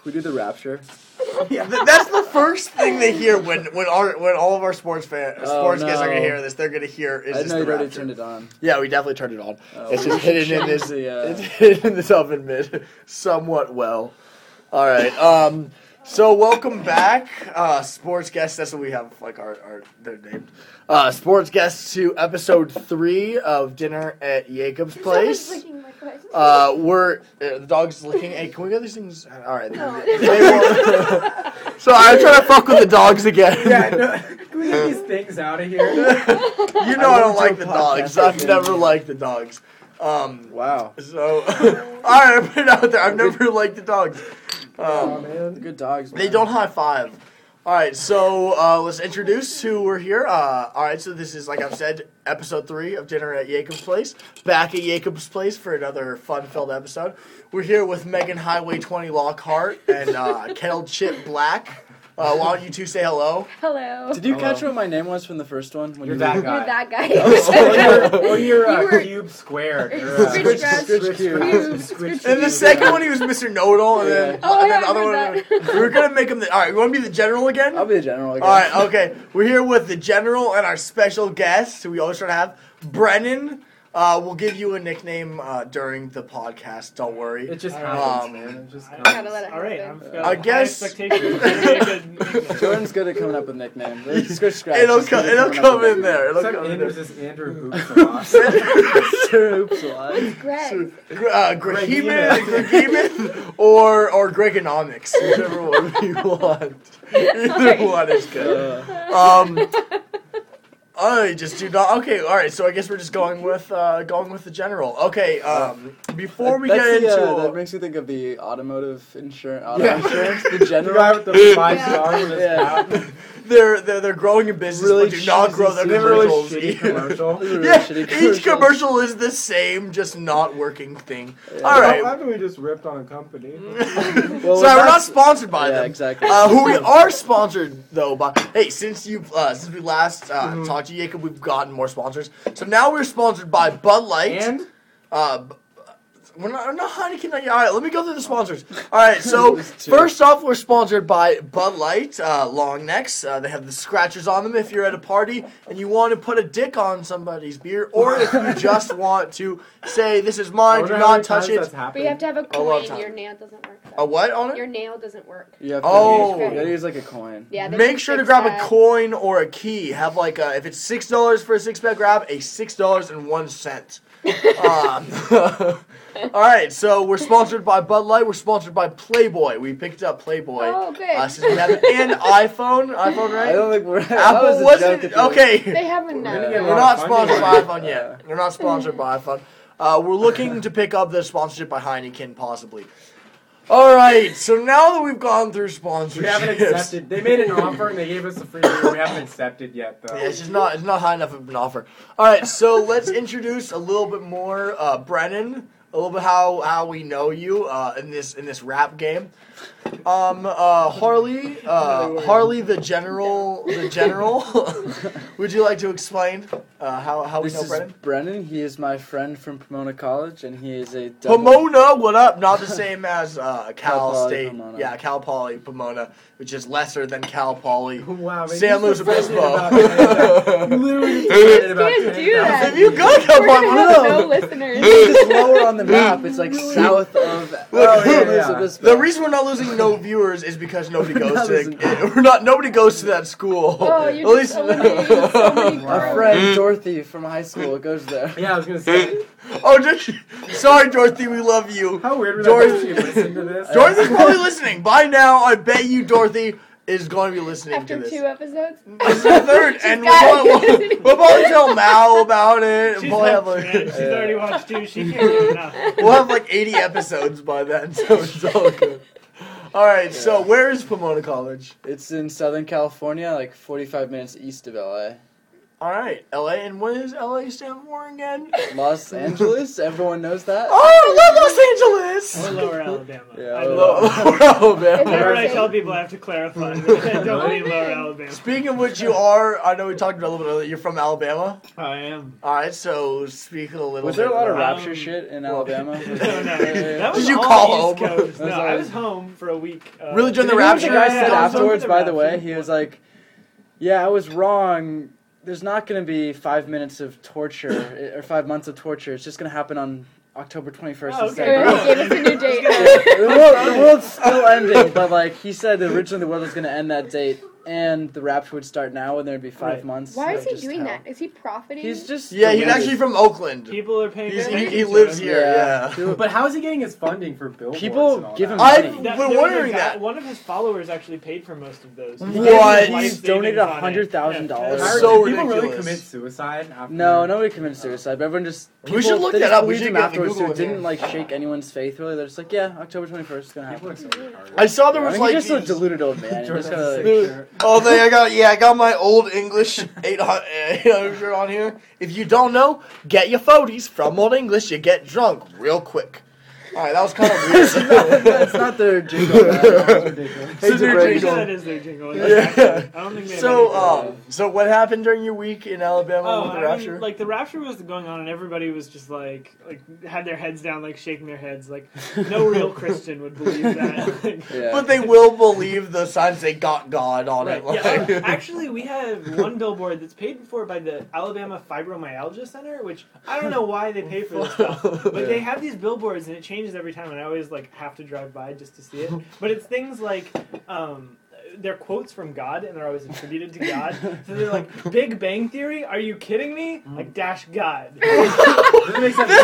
We do the rapture. Yeah, that's the first thing they hear when all of our sports guests are gonna hear this. They're gonna hear is this the rapture. I know you already turned it on. Yeah, we definitely turned it on. It's just hidden in this. It's hidden in this oven mitt somewhat well. All right. So welcome back, sports guests. That's what we have. Like they're named. Sports guests to episode 3 of Dinner at Jacob's Place. The dog's licking. Hey, can we get these things? All right. So I'm trying to fuck with the dogs again. Yeah, no, can we get these things out of here? You know I don't like the dogs. I've never liked the dogs. Wow. So, all right, I put it out there. I've never liked the dogs. Man. Good dogs, man. They don't high five. All right, so let's introduce who we're here. All right, so this is, like I've said, episode 3 of Dinner at Jacob's Place. Back at Jacob's Place for another fun-filled episode. We're here with Megan Highway 20 Lockhart and Kettle Chip Black. Why don't you two say hello? Hello. Did you catch what my name was from the first one? You're that guy. You're that guy. Or you're cube squared. Scritch cube. And the second one, he was Mr. Know-It-All, and then Oh, and yeah, then I other heard one. We were gonna make him. All right, you want to be the general again? I'll be the general again. All right, okay. We're here with the general and our special guest, who we always try to have, Brennan. We'll give you a nickname during the podcast. Don't worry. It just happens, man. It just happens. Gotta let it All right, happen. I've I got guess- high expectations. Jordan's good at coming up with nicknames. It'll come in there. It'll Except come in Andrew's there. just Andrew Hoops a lot. Oops, a lot. Greg. Gregeman or Gregonomics, whichever one you want. Either one is good. I just do not. Okay, all right. So I guess we're just going with the general. Okay. Before we get into that makes me think of the automotive insurance. Yeah. Insurance, the The general. guy with the 5 stars in his Yeah. hat. they're growing a business, Really but do not grow their They have a really commercials. shitty commercial. This is a really Yeah, shitty each commercial is the same, just not working thing. Yeah. All right. Why haven't we just ripped on a company? Well, Sorry, we're not sponsored by Yeah, them. exactly. Who we are sponsored though by. Hey, since we last talked to you, Jacob, we've gotten more sponsors. So now we're sponsored by Bud Light. And We're not Heineken. All right, let me go through the sponsors. All right, so first off, we're sponsored by Bud Light long necks. They have the scratchers on them if you're at a party and you want to put a dick on somebody's beer, or if you just want to say, this is mine, do not touch it. But you have to have a lot of coin. time. Your nail doesn't work. A what on it? Your nail doesn't work. You have to Oh. you gotta use like a coin. Yeah. they Make can sure to fix grab that. a coin or a key. Have like if it's $6 for a 6-pack, grab a $6.01. All right, so we're sponsored by Bud Light. We're sponsored by Playboy. We picked up Playboy. Oh, good. Since we have it. And iPhone, right? I don't think we're. Apple wasn't okay. They haven't gonna now. get We're a not lot of sponsored by funding. iPhone yet. We're not sponsored by iPhone. We're looking to pick up the sponsorship by Heineken, possibly. All right, so now that we've gone through sponsorships, we haven't accepted. They made an offer and they gave us a free beer. We haven't accepted yet, though. Yeah, it's not high enough of an offer. All right, so let's introduce a little bit more Brennan, a little bit how we know you in this rap game. Harley the general. Would you like to explain how we This know is Brennan? Brennan. He is my friend from Pomona College, and he is a Pomona, what up? Not the same as Cal Poly, State. Pomona. Yeah, Cal Poly Pomona, which is lesser than Cal Poly. Wow, man, San you Luis just defended Obispo. about you literally defended about can't do that. If you go to Cal We're gonna Poly, have No. no listeners. It's lower on the map. It's like south of. San Luis Obispo. the reason we're not losing no viewers is because nobody goes Not to losing- nobody goes to that school. Oh, At you're least just eliminating so many Wow. Our girls. friend Dorothy from high school goes there. Yeah, I was gonna say. Sorry, Dorothy, we love you. How weird would Dorothy- that be if you listened to this? Dorothy's probably listening. By now, I bet you Dorothy is going to be listening After to this. 2 episodes. This is the third, and got we'll probably tell Mal about it. She's We'll probably have hooked, man. like, She's already watched 2. She can't get enough. we'll have like 80 episodes by then, so it's all good. All right, so where is Pomona College? It's in Southern California, like 45 minutes east of LA. All right, LA, and what does LA stand for again? Los Angeles. Everyone knows that. Oh, I love Los Angeles. Or Lower Alabama. Yeah, I Lower love Alabama. Whenever I tell people, I have to clarify. I don't mean Lower Alabama. Speaking of which, you are. I know we talked about it a little bit earlier. You're from Alabama. I am. All right, so speak a little. Was there a bit lot of about- rapture shit in Alabama? No. That was Did you all call East home? Coast. No, That's I all- was home for a week. Really during the You know what rapture? the guy said Yeah, I was home for afterwards, the by the way? rapture. He was like, yeah, I was wrong. There's not going to be 5 minutes of torture, or 5 months of torture. It's just going to happen on October 21st Oh, instead. Or he gave us a new date. The world's still ending, but like he said, originally the world was going to end that date, and the rapture would start now, and there'd be 5 Right. months. Why of is he just doing hell. that? Is he profiting? He's just Yeah, he's deluded. actually from Oakland. People are paying attention He to lives him. here. Yeah. But how is he getting his funding for billboards? People and all give that? him I've money. been There was a wondering guy- that. One of his followers actually paid for most of those. What? He's donated $100,000. Are- So do people really ridiculous. commit suicide? After No, nobody committed suicide, but everyone just... We should look they that just up. We believed should him get the afterwards, so Google it didn't here. like shake anyone's faith really. They're just like, yeah, October 21st is going to People happen. are so retarded. I saw there I was mean, like. he's just a these- deluded old man. He Jordan just has a kinda, sick shirt. Oh, I got my old English 800 shirt on here. If you don't know, get your 40s from Old English. You get drunk real quick. All right, that was kind of weird. That's not their jingle. man. That's ridiculous. It's a I'm pretty jingle. sure that is their jingle. Yeah. I don't think they have So, anything. so what happened during your week in Alabama Oh, with the I rapture? mean, like the rapture was going on, and everybody was just like had their heads down, like shaking their heads. Like no real Christian would believe that. Like, Yeah. But they will believe the signs they got God on right. it. Like, Yeah. Actually, we have one billboard that's paid for by the Alabama Fibromyalgia Center, which I don't know why they pay for this stuff, but they have these billboards, and it changes every time, and I always like have to drive by just to see it. But it's things like. They're quotes from God, and they're always attributed to God. So they're like, Big Bang Theory? Are you kidding me? Like, dash God. Doesn't make sense.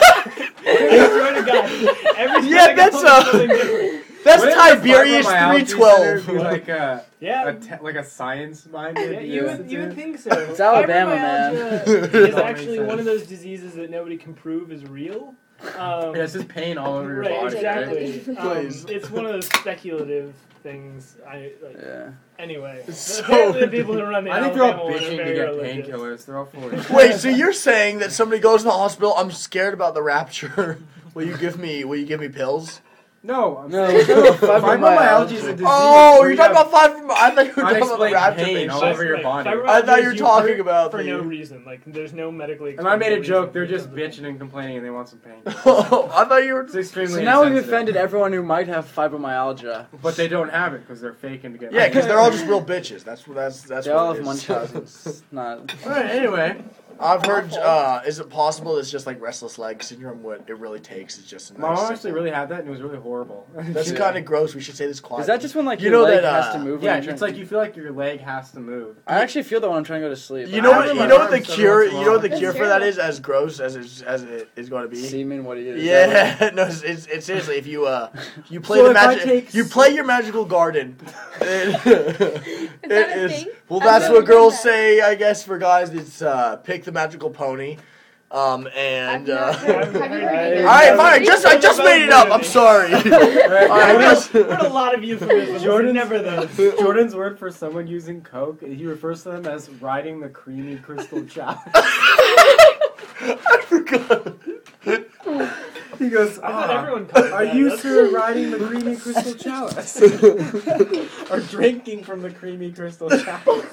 I swear to God. Every Yeah, time I go that's, home, it's something different. that's Wouldn't the Tiberius fibromyalgia 312. center be like a Yeah. like a science-minded Yeah, you would think so. It's Alabama, man. Fibromyalgia is That actually makes one of sense. those diseases that nobody can prove is real. Yeah, it's just pain all over your Right, body. exactly. Please. It's one of those speculative things. Yeah. Anyway, So- apparently the people who run the I think they're all Alabama one are bitching to very get religious. painkillers. They're all for it. Wait, so you're saying that somebody goes to the hospital? I'm scared about the rapture. Will you give me pills? No, I'm No, saying fibromyalgia. fibromyalgia is a disease. Oh, where you're you talking have about five. I thought you were talking about the unexplained rapture pain thing. all over your body. Fibromyalgia I thought you were is talking hurt about for the- no reason. Like there's no medically. And I made a explainable joke. They're reason just because of bitching and complaining, and they want some pain. Oh, I thought you were. It's extremely. So now we've insensitive. offended everyone who might have fibromyalgia. But they don't have it because they're faking to get. Yeah, because they're all just real bitches. That's They all what have it is. Munchausen's. It's not. All right. Anyway, I've heard. Is it possible it's just like restless leg syndrome? What it really takes is just. A my nice mom actually simple- really had that, and it was really horrible. That's kind of gross. We should say this quietly. Is that just when like You your know leg that, has to move? when Yeah, you're it's trying- like you feel like your leg has to move. I actually feel that when I'm trying to go to sleep. You know I what? have You my know what the arms every cure? once in a You know what the while. cure That's for that terrible. is? As gross as it is going to be. Semen, what do you do? Yeah, no, it's seriously. If you play So the if I magic, take you play your magical garden. It that a is. thing? Well, I've that's never what done girls that. say. I guess for guys, it's pick the magical pony. And I've not heard- have you heard All all any right, of fine. those? I just made it up. I'm sorry. I just- Heard a lot of euphemisms. Jordan's- Never those. Jordan's word for someone using coke, he refers to them as riding the creamy crystal chalice. I forgot. He goes, I thought "Ah, everyone called it are that. you That's- sir riding the creamy crystal chalice? Or drinking from the creamy crystal chalice?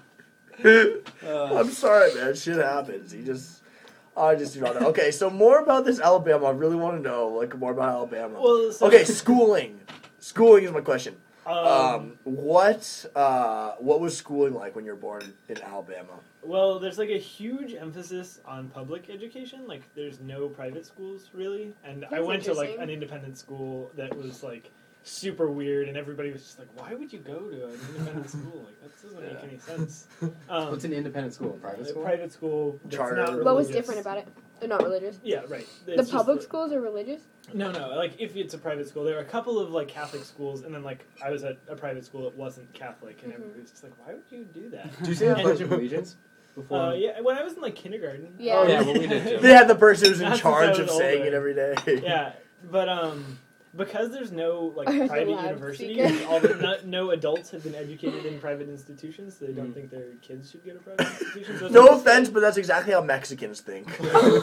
I'm sorry, man. Shit happens. I just do not know. Okay, so more about this Alabama. I really want to know, more about Alabama. Well, so- Okay, schooling. Schooling is my question. Um, What was schooling like when you were born in Alabama? Well, there's like a huge emphasis on public education. Like, there's no private schools really, and I That's went to like interesting. an independent school that was like super weird, and everybody was just like, "Why would you go to an independent school? Like, that doesn't make any sense." What's an independent school? A private A school? private school. That's Charter. not What was religious. different about it? They're not religious. Yeah, right. The It's just public that- schools are religious? No. Like, if it's a private school, there are a couple of like Catholic schools, and then like I was at a private school that wasn't Catholic, and everybody was just like, "Why would you do that?" Did you say the Pledge of Allegiance? Before? Yeah, when I was in like kindergarten. Yeah. Oh, yeah, well, we did too. They had the person who's in Not since charge I of was saying older. it every day. Yeah, but because there's no like There's a private loudspeaker. university, no adults have been educated in private institutions, so they don't think their kids should go to private institutions. So No it's- offense, but that's exactly how Mexicans think. How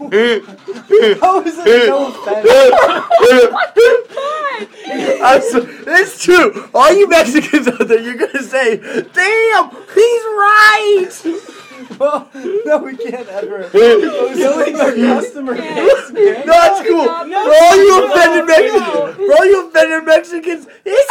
is it no offense? It's true. All you Mexicans out there, you're gonna say, "Damn, he's right." Well, no, we can't ever. Killing our customer base, man. No, it's cool. For all you offended Mexicans, for all you offended Mexicans, it's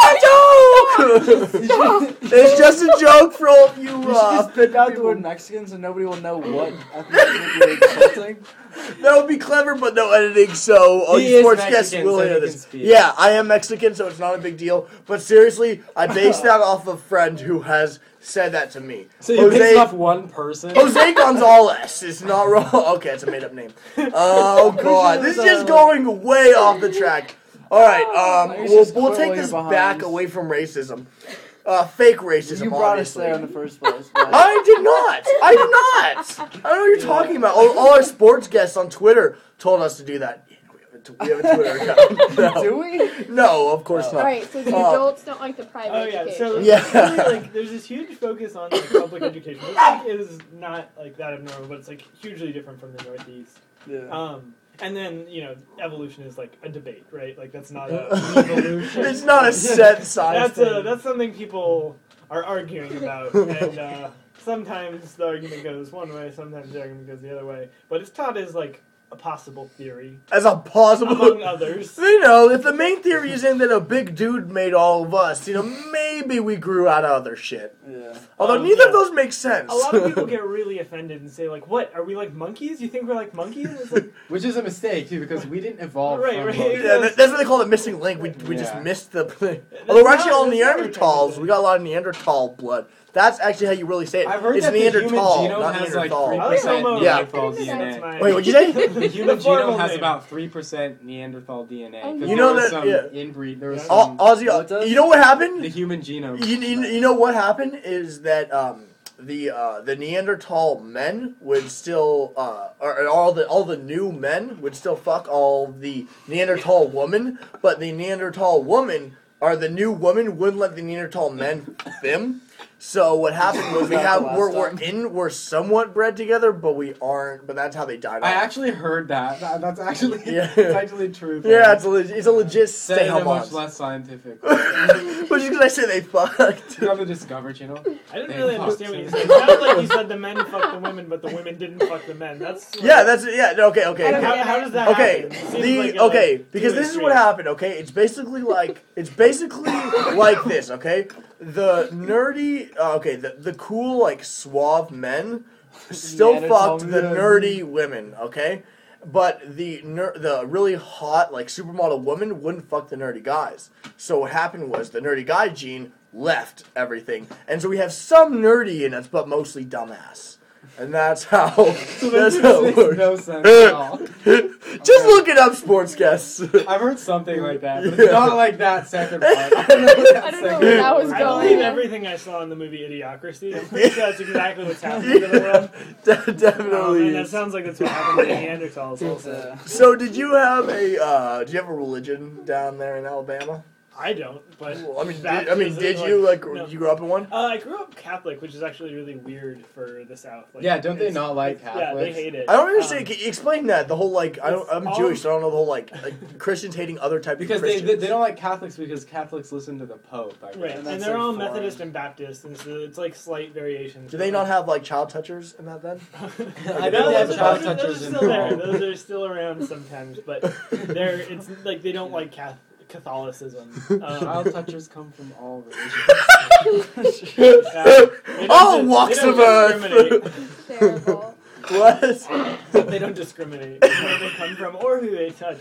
a joke. It's just a joke for all of you. You should just spit out the people. word Mexicans and nobody will know what ethnicity you're insulting. That would be clever, but no editing, so all He you is sports guests Mexican, will so hear he this. can speak. Yeah, I am Mexican, so it's not a big deal. But seriously, I based that off a friend who has said that to me. So you based off one person? Jose Gonzalez is not wrong. Okay, it's a made-up name. Oh god, this is just going way off the track. All right, You just we'll quit take while this you're back behind. away from racism. Fake racism. You brought us obviously. there in the first place. But I did not. I did not. I don't know what you're talking about. All our sports guests on Twitter told us to do that. Yeah, we have a Twitter account. No. Do we? No, of course All not. right, so the adults don't like the private Oh yeah, education. so Yeah. really, like there's this huge focus on like public education, which like, is not like that abnormal, but it's like hugely different from the Northeast. Yeah. And then evolution is like a debate, right? Like that's not a evolution. It's not a set science thing. That's something people are arguing about, and sometimes the argument goes one way, sometimes the argument goes the other way. But it's taught as like a possible theory, As a possible. among others. You know, if the main theory is in that a big dude made all of us, maybe we grew out of other shit. Yeah. Although neither yeah. of those make sense. A lot of people get really offended and say, like, what? Are we like monkeys? You think we're like monkeys? It's like, Which is a mistake, too, because we didn't evolve Right, from right. monkeys. Yeah, that's what they call it, missing link. We just Yeah. missed the thing. Although we're actually all that's not what we're trying Neanderthals. to We got a lot of Neanderthal blood. That's actually how you really say it. I've heard it's that the human Neanderthal, genome not has like Neanderthal. 3% Homo. Yeah. Neanderthal That's DNA. my- Wait, what'd you say? The human The formal genome has name. about 3% Neanderthal DNA. 'cause You know there was that- some yeah. inbreed. There was Yeah. some, Ozzy, What does? you know what happened? the human genome. You know what happened is that the Neanderthal men would still or all the new men would still fuck all the Neanderthal women, but the Neanderthal woman or the new woman wouldn't let the Neanderthal men them. So what happened was we're somewhat bred together, but we aren't. But that's how they died. I off. actually heard that. That's actually Yeah. it's actually true. Yeah, it's a legit said stay in a home much less scientific. But just because I say they fucked. You on the Discovery Channel? I didn't They really fucked understand what you too. said. It sounded like you said the men fucked the women, but the women didn't fuck the men. That's Yeah, that's okay. I don't How, get how it. does that Okay, happen? It seems like a, because two-way this is what street. happened. Okay, it's basically like this. Okay, the nerdy, the cool like suave men still Neanderthal fucked the men. nerdy women. Okay, but the really hot like supermodel woman wouldn't fuck the nerdy guys. So what happened was the nerdy guy gene left everything, and so we have some nerdy in us, but mostly dumbass. And that's how. That's how it Makes works. no sense at all. Just look it up, sports guests. I've heard something like that, but it's not like that second part. I don't know what that I don't know second where that part was I going. believe everything I saw in the movie Idiocracy. I'm pretty sure that's exactly what's happening in the world. Definitely. And that sounds like that's what happened to the Neanderthals also. So, did you have a religion down there in Alabama? I don't, but Well, I mean, Baptism, did you no. you grew up in one? I grew up Catholic, which is actually really weird for the South. Like, Yeah, don't they it's- not like Yeah, they Catholics? hate it. I don't understand. Can you explain that? The whole like, I'm all- Jewish, so I don't know the whole like Christians hating other types Because of they Christians. don't like Catholics because Catholics listen to the Pope. I guess. Right, And and, that's, they're like, all foreign. Methodist and Baptist, and so it's like slight variations. Do they not have like child touchers in that then? I No, know they have those child are touchers in still there. Paul. Those are still around sometimes, but it's like they don't like Catholicism. Child touchers come from all religions. They don't All dis- walks they don't of earth. Terrible. What? They don't discriminate where they come from or who they touch.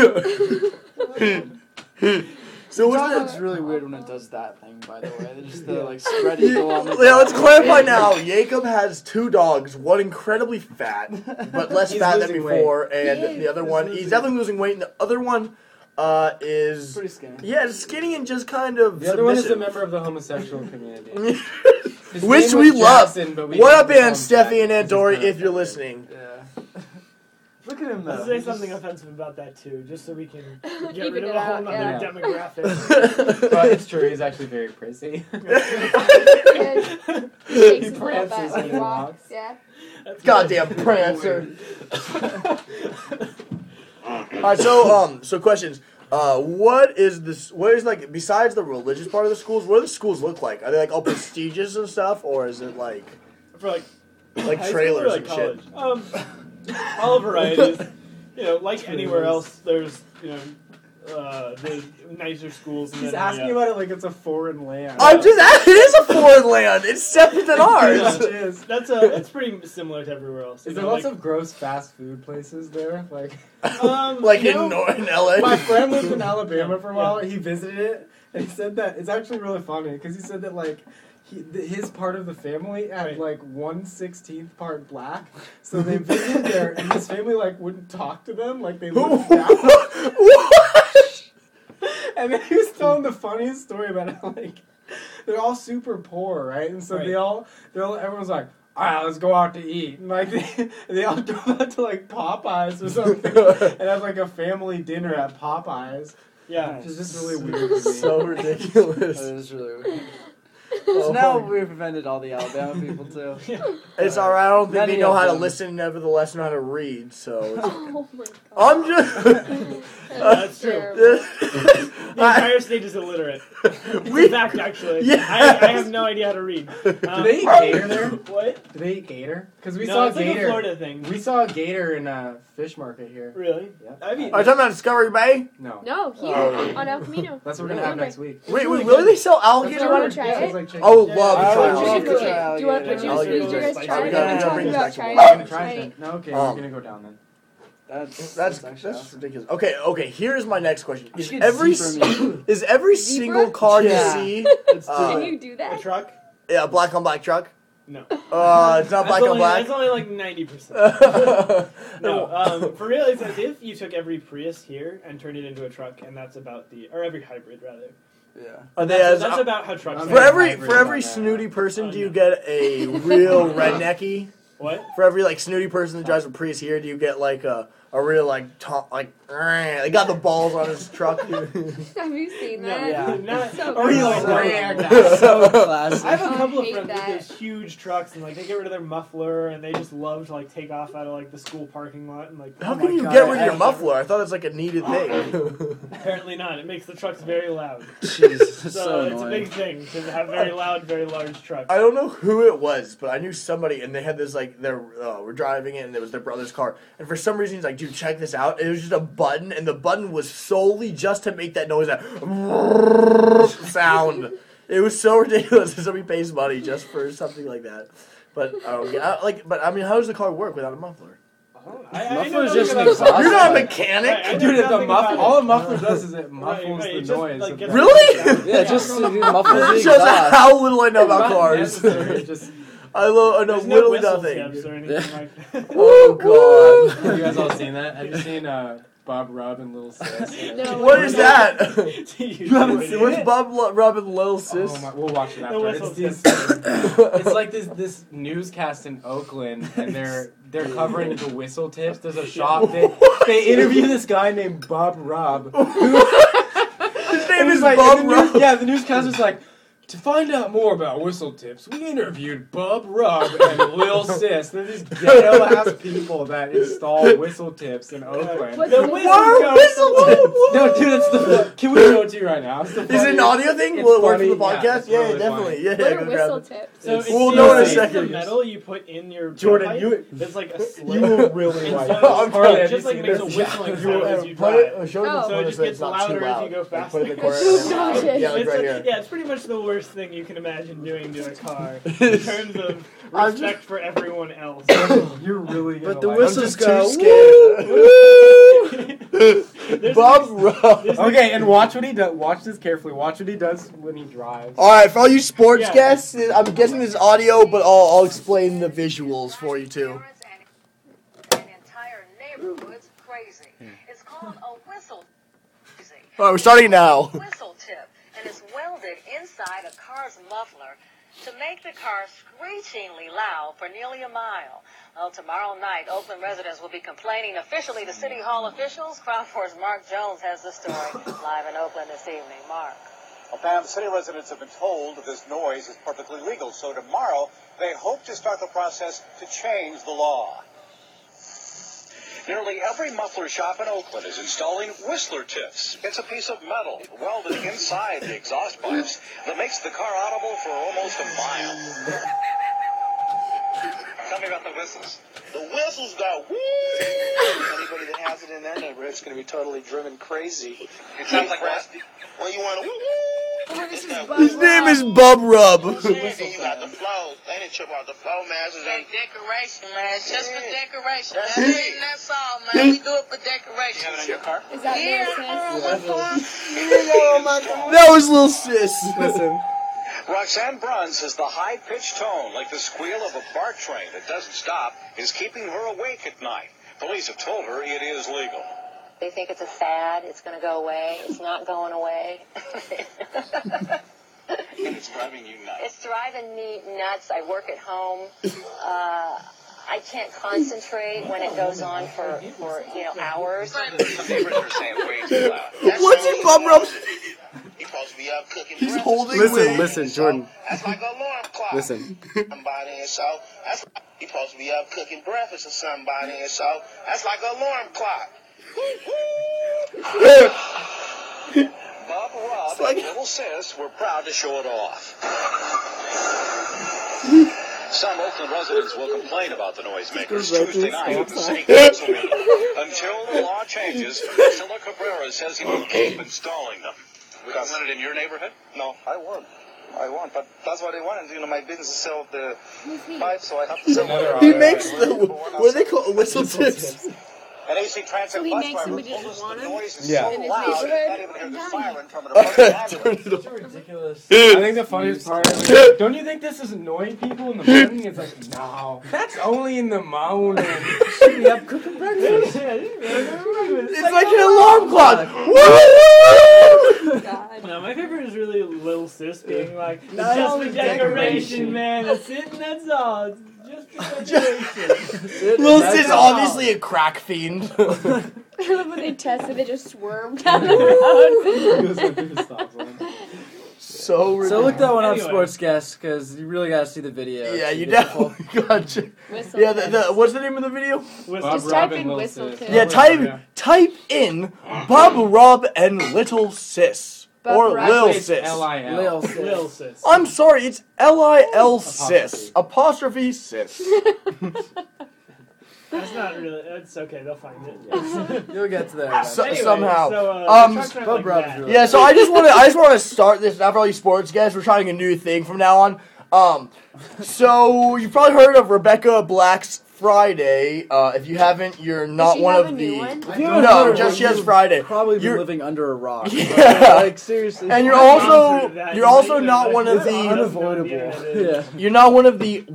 Really. So It's really weird when it does that thing, by the way. They just like spread eagle on the Yeah, let's clarify now. Jacob has two dogs, one incredibly fat, but less He's fat than losing before, and He is. the other one, he's definitely losing weight, and the other one is, pretty skinny. yeah, skinny and just kind of The other one is a submissive. member of the homosexual community. His Which name we was love. Jackson, but we What named up, him Aunt Steffi and Jack Aunt Dory, because if you're listening? Yeah. Look at him though. Let's say something offensive about that too, just so we can get Even rid of it a whole out, nother yeah. demographic. But it's true. He's actually very prissy. He takes He his little prances butt when and he walks. walks. Yeah. That's Goddamn prancer. Alright, so questions. What is this? What is like besides the religious part of the schools? What do the schools look like? Are they like all prestigious and stuff, or is it like For like high trailers school or like and college? shit? All varieties. Like anywhere else, there's the nicer schools. And He's then, asking about it like it's a foreign land. It is a foreign land. It's separate than ours. It is. It's pretty similar to everywhere else. Is You there know, lots like, of gross fast food places there? Like, Like you in know, in LA. my friend lived in Alabama for a while. He visited it, and he said that it's actually really funny because he said that like his part of the family had Right. like 1/16 part black, so they visited there, and his family like wouldn't talk to them, like they looked down. What? And then he was telling the funniest story about how like they're all super poor, right? And so Right. everyone's like, all right, let's go out to eat. And like they all go out to like Popeyes or something and have like a family dinner at Popeyes. yeah. Which is just really weird to me. So That ridiculous. is really weird. So now we've offended all the Alabama people too. It's alright. I don't think Many they know of how to them. listen, nevertheless know how to read. So it's, Oh my god. I'm just. That's true. terrible. The entire state is illiterate. In fact, actually, Yeah. I have no idea how to read. Do they eat gator there? What? Do they eat gator? Because we No, saw it's a like a gator. Florida thing. We saw a gator in a fish market here. Really? Yeah. I've eaten. Are you talking about Discovery Bay? No. No, here Oh. on El Camino. That's what we're gonna have next week. Wait, really really? good. They sell Do alligator? you want to try Yeah, it? it's like chicken. I would love Yeah, to I try would You love should to cook try it. Do you want? alligator. Did Alligator's you guys spicy. try it? We gotta bring You it got back to tried Hawaii. it? I'm gonna try Tried it. No, okay, Um, we're gonna go down then. That's actually awesome. ridiculous. Okay. Here's my next question: You Is should get every zebra meat. is every Zebra? single car you Yeah. see Let's do Can it. you do A that? truck? a black on black truck? No. It's not black on black. That's only like 90%. No, for real, it's as if you took every Prius here and turned it into a truck, and that's about Oh, or every hybrid rather. Yeah. Are they That's as about how trucks. I'm for are. very every hybrid for every on that. snooty person? Oh, Do you no. get a real rednecky? What? For every like snooty person that drives a Prius here, do you get like a real like they got the balls on his truck? Have you seen No, that? Yeah. not So or Real gross. rag. So classic. I have a I couple of hate friends that. with those huge trucks, and like they get rid of their muffler, and they just love to like take off out of like the school parking lot, and like How oh can my you God, get rid of I your have muffler? I thought it's like a needed thing. never- Apparently not. It makes the trucks very loud. Jesus, So, it's so it's a annoying. big thing to have very loud, very large trucks. I don't know who it was, but I knew somebody, and they had this like we're driving it, and it was their brother's car, and for some reason he's like, "Dude, check this out!" And it was just a button, and the button was solely just to make that noise, that sound. It was so ridiculous that somebody pays money just for something like that. But I don't get but I mean, how does the car work without a muffler? I know Muffler's nothing just about an the exhaust car. You're not a Right. mechanic. Right, I know Dude, if the nothing about it. all a muffler does is it muffles right, the it just, noise. like, of gets the- Really? Yeah, just to muffle the It shows exhaust. how little I know about Not cars. necessary, just- I know There's no literally whistle nothing. tips or anything like that. Oh god. Have you guys all seen that? Have you seen Bob Rubb and Little Sis? No. What is that? You haven't idiot. seen What's it? Bob Robin Little Sis? Oh my, we'll watch it The after. whistle It's, tip. it's like this newscast in Oakland, and they're covering the whistle tips. There's a shop. They interview this guy named Bob Rubb. His name is like, Bob and the news- Rob. Yeah, the newscaster's like, to find out more about whistle tips, we interviewed Bob Rubb and Lil Sis. They're these ghetto ass people that install whistle tips in Oakland. What's The the whistle What? goes- Whistle tips? No, dude, it's the. Can we show it to you right now? It's the Is it an audio thing? It's Will it work for the funny. Yeah, podcast? it's Yeah, really definitely. funny. Yeah, What go are grab whistle it. tips? So it's We'll the- know in a it's second. The metal you put in your Jordan, tailpipe. you- There's like a slit. You will really And like so this. I'm Harley, it have just you like seen makes a this? whistling You sound as you put drive. it, show Oh. the So it just gets louder as you go Like, faster. put it in the corner. Gosh. Yeah, like It's right like- here. yeah, it's pretty much the worst thing you can imagine doing to a car in terms of I'm respect for everyone else. You're really gonna But the like I'm whistles just go. too scared. There's Bob an Rubb. there's Okay, and watch what he does. Watch this carefully. Watch what he does when he drives. All right, for all you sports Yeah. guests, I'm guessing this is audio, but I'll explain the visuals for you too. An entire neighborhood's crazy. It's called a whistle. All right, we're starting now. Whistle tip, and it's welded inside a car's muffler to make the car screechingly loud for nearly a mile. Well, tomorrow night, Oakland residents will be complaining officially to City Hall officials. Crowd 4's Mark Jones has the story live in Oakland this evening. Mark. Well, Pam, city residents have been told that this noise is perfectly legal, so tomorrow they hope to start the process to change the law. Nearly every muffler shop in Oakland is installing Whistler tips. It's a piece of metal welded inside the exhaust pipes that makes the car audible for almost a mile. Tell me about the whistles. The whistles go woo! Anybody that has it in their neighborhood's going to be totally driven crazy. It sounds like Rusty. Well, you want to woo woo? His name is Bub Rub. And you got the flow. They didn't chip out the flow masters. That decoration, man. It's just for decoration. That's it, and that's all, man. We do it for decoration. You have it in your car? Is that That was Lil Sis. Listen. Roxanne Brunn says the high-pitched tone, like the squeal of a BART train that doesn't stop, is keeping her awake at night. Police have told her it is legal. They think it's a fad. It's going to go away. It's not going away. And it's driving you nuts. It's driving me nuts. I work at home. I can't concentrate when it goes on for hours. Some neighbors are saying way too loud. What's he Bub Rub? He's supposed to be up cooking He's breakfast. holding Listen, Jordan. That's like an alarm clock. Listen. Somebody and so that's he's supposed to be up cooking breakfast for somebody and so that's like an alarm clock. Bob Rob and Little Sis were proud to show it off. Some Oakland residents will complain about the noisemakers Tuesday night at the city council meeting. Until the law changes, Priscilla Cabrera says he will keep installing them. Would you want it in your neighborhood? No, I won't, but that's what I want. My business is sell the pipes, so I have to sell them. He makes the, what do they call it? Whistle tips. An AC Transit So he bus makes them, driver but he told doesn't us want the 'em? noise is Yeah. so In his loud, you neighborhood? can't even hear the siren from an Turn apartment. it off. Ridiculous. I think the funniest part is, like, don't you think this is annoying people in the morning? It's like, no, that's only in the morning. Should be up cooking breakfast. It's like an alarm clock. Woo! God. No, my favorite is really Lil Sis being like, it's Not just only for decoration, decoration. man. That's it and that's all. It's just for decoration. Lil Sis is obviously a crack fiend. I love when they tested, they just swerved down the road. So ridiculous. So look that one up, Anyway. sports guest, because you really gotta see the video. Yeah, It's you beautiful. definitely got you. Whistle Yeah, tips. what's the name of the video? Just type in whistle tips. Yeah, type in Bob Rob and Little Sis. Bob Or Rob. Lil It's Sis. L-I-L. Lil Lil Sis. Sis. I'm sorry, it's Lil Sis. Apostrophe Sis. That's not really. That's okay. They'll find it. You'll get to there. So- Anyway, somehow. So, Bob Rob's really- Yeah, so I just want to start this after all you sports guys. We're trying a new thing from now on. So you've probably heard of Rebecca Black's Friday. If you haven't, you're not she one have of a new the. one? If you haven't No, heard of just it, she has you've Friday. Probably been You're- living under a rock. Yeah. Like seriously. And you're My mom's heard of that. you're also not one of That's the. unavoidable. Yeah. You're not one of the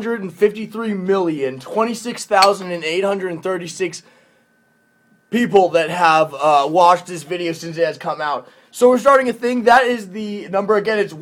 153,026,836 people that have watched this video since it has come out. So we're starting a thing. That is the number again. It's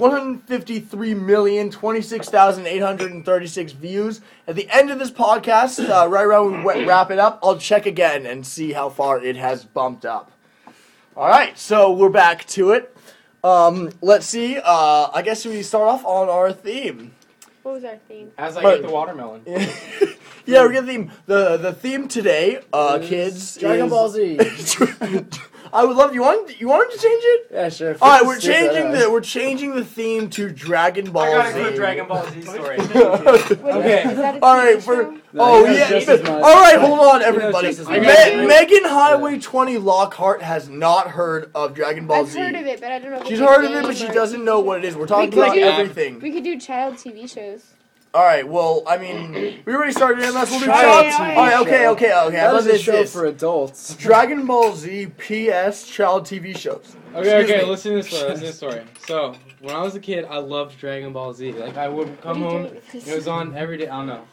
153,026,836 views. At the end of this podcast, right around when we wrap it up, I'll check again and see how far it has bumped up. All right, so we're back to it. Let's see. I guess we start off on our theme. What was our theme? As I But- get the watermelon. Yeah, we're gonna theme. The theme today, kids, Dragon is- Ball Z. I would love. You want to change it? Yeah, sure. All right, we're changing the theme to Dragon Ball I got a Z. good Dragon Ball Z story. What, Okay. Is that a All TV right, show? oh he knows yeah. just as much. All right, hold on, everybody. just as much. Megan Highway 20 Lockhart has not heard of Dragon Ball I've Z. heard of it, but I don't know if She's it's a heard of it, game but she or- doesn't know what it is. We're talking could about do- everything. We could do child TV shows. All right. Well, I mean, we already started MS. We'll do Child child. TV All right. Okay. show. Okay. That How was about a show this? for adults. Dragon Ball Z PS child TV shows. Okay, Excuse me. listen to this story. So, when I was a kid, I loved Dragon Ball Z. Like, I would come What are you home, doing with this? it was on every day. I don't know.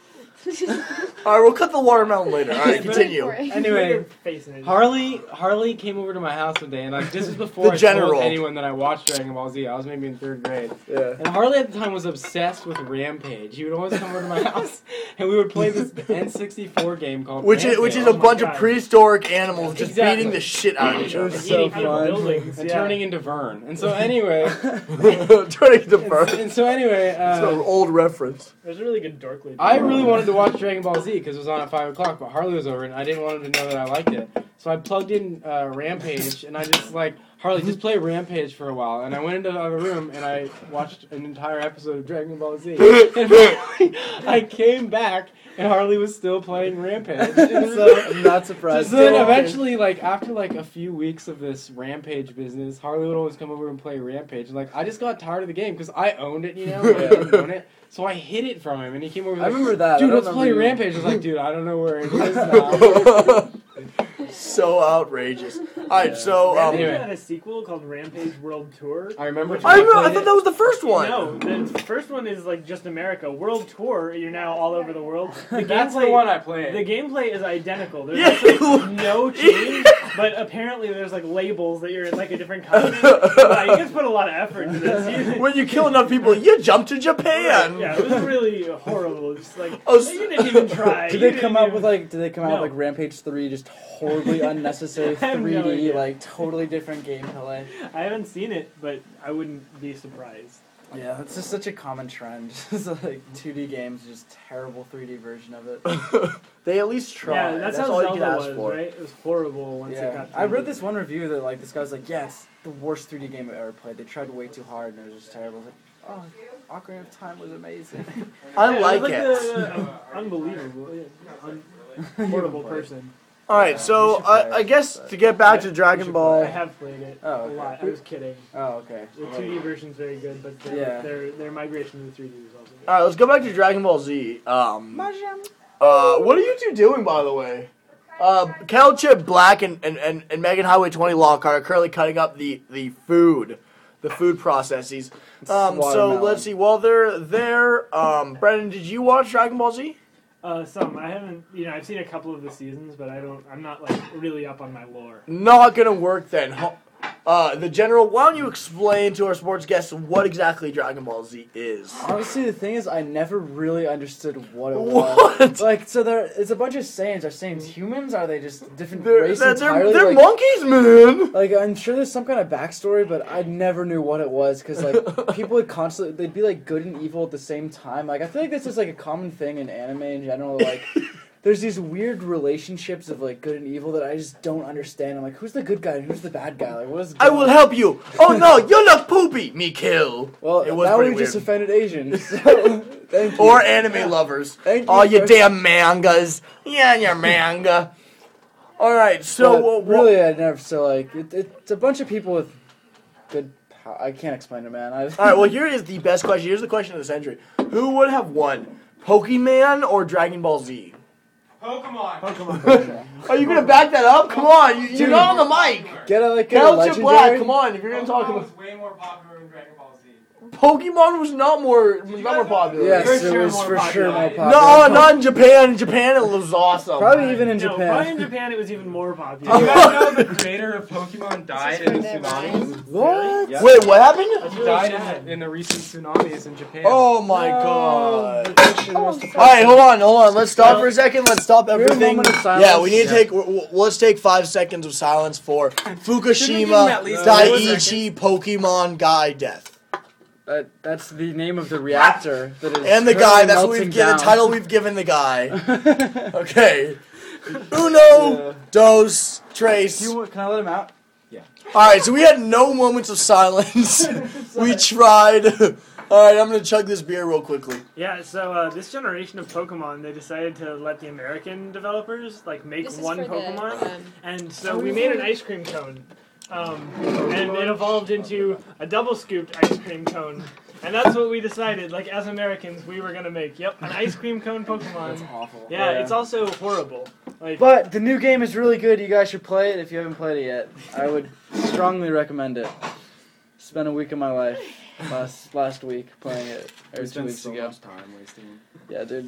All right, we'll cut the watermelon later. All right, continue. Anyway, Face in it. Harley came over to my house one day, and like this was before The I general. told anyone that I watched Dragon Ball Z. I was maybe in 3rd grade. Yeah. And Harley at the time was obsessed with Rampage. He would always come over to my house, and we would play this N64 game called Which Rampage. is a Oh my bunch God. of prehistoric animals just Exactly. beating the shit out of each It other. was so Eating out of fun. buildings, and yeah. turning into Vern. And so anyway, Turning to burn. and so anyway, It's an old reference. There's a really good dork lead. I really wanted to watch Dragon Ball Z because it was on at 5 o'clock, but Harley was over, and I didn't want him to know that I liked it. So I plugged in Rampage, and I just like, Harley, just play Rampage for a while. And I went into the other room, and I watched an entire episode of Dragon Ball Z. And finally, I came back, and Harley was still playing Rampage. And so, I'm not surprised. so then eventually, like, after like a few weeks of this Rampage business, Harley would always come over and play Rampage. And like, I just got tired of the game because I owned it, you know, and I didn't own it. So I hid it from him, and he came over. I Like, remember that. Dude, I don't let's play remember you- Rampage. I was like, dude, I don't know where it is now. So outrageous. All right, so Rampage Anyway. had a sequel called Rampage World Tour. I remember. I played thought it. that was the first one. No, the first one is like just America. World Tour, you're now all over the world. The That's the gameplay- one I played. The gameplay is identical. There's Yeah. actually no change, but apparently there's like labels that you're in like a different country. Wow, you guys put a lot of effort into this. When you kill enough people, you jump to Japan. Yeah, it was really horrible. Just like Oh, you didn't even try. Did You they come didn't out even- with like? Did they come out No. with like Rampage 3? Just horribly unnecessary I have no 3D, idea. like totally different gameplay. I haven't seen it, but I wouldn't be surprised. Yeah, it's just such a common trend. Just like 2D games, just terrible 3D version of it. They at least try. Yeah, that's how all you Zelda can ask was, for. right? It was horrible once it Yeah, got. I 3D. read this one review that like this guy was like, yeah, it's the worst 3D game I've ever played. They tried way too hard and it was just terrible. I was like, oh, Ocarina of Time was amazing. I Yeah, like was it. The, unbelievable, horrible person. All right, so I guess to get back to Dragon I Ball. have played it Oh, a okay. lot. I was kidding. Oh, okay. The 2D version's very good, but Yeah. their migration to the 3D was also good. All right, let's go back to Dragon Ball Z. What are you two doing, by the way? Kel Chip Black and Megan Highway 20 Lockhart are currently cutting up the food processes. So watermelon. let's see. While they're there, Brendan, did you watch Dragon Ball Z? Some I haven't, I've seen a couple of the seasons, but I'm not like really up on my lore. Not gonna work then. The general, why don't you explain to our sports guests what exactly Dragon Ball Z is? Honestly, the thing is, I never really understood what it What? was. Like, so it's a bunch of Saiyans. Are Saiyans humans? Are they just different race They're entirely? they're like, monkeys, man. Like, I'm sure there's some kind of backstory, but I never knew what it was, because, like, people would constantly, they'd be, like, good and evil at the same time. Like, I feel like this is, like, a common thing in anime in general, like, there's these weird relationships of, like, good and evil that I just don't understand. I'm like, who's the good guy and who's the bad guy? Like, what is I will help you. Oh no, you look poopy. Me kill. Well, It was now pretty we just weird. offended Asians, so, thank you. Or anime lovers. Thank Oh, you for- damn mangas. Yeah, your manga. All right, so But really, I never. So like, it's a bunch of people with good. I can't explain it, man. All right, well, here is the best question. Here's the question of the century: who would have won, Pokemon or Dragon Ball Z? Pokemon. Are you gonna back that up? Come on, you're not on the mic. Get a Kel Chip Black, legendary. come on. If you're gonna talk Pokemon about was way more popular than Dragon Ball Z. Pokemon, was not more popular. Yes, For it sure was more for sure more popular. popular. No, not in Japan. In Japan, it was awesome. Probably even in No, Japan. probably in Japan it was even more Do popular. you guys know the creator of Pokemon died in the Their tsunamis? What? Yeah. Wait, what happened? He died in the recent tsunamis in Japan. Oh my god. Vacation was the All right, hold on. Let's stop for a second. Let's stop everything. moment of silence. Yeah, we need to Yeah. take. Let's take 5 seconds of silence for give him Fukushima at least Daiichi Pokemon guy death. That's the name of the reactor that is. And the guy. currently That's what melting we've given. down. The title we've given the guy. Okay. Uno, dos, tres. Can I let him out? All right, so we had no moments of silence. We tried. All right, I'm gonna chug this beer real quickly. Yeah, so this generation of Pokemon, they decided to let the American developers make This is one for the, Pokemon, and so we made an ice cream cone, and it evolved into a double scooped ice cream cone, and that's what we decided. Like as Americans, we were gonna make an ice cream cone Pokemon. That's awful. Yeah, it's also horrible. Like But the new game is really good. You guys should play it if you haven't played it yet. I would strongly recommend it. Spent a week of my life last week playing it, or We 2 spent weeks so ago. much time wasting. Yeah, dude.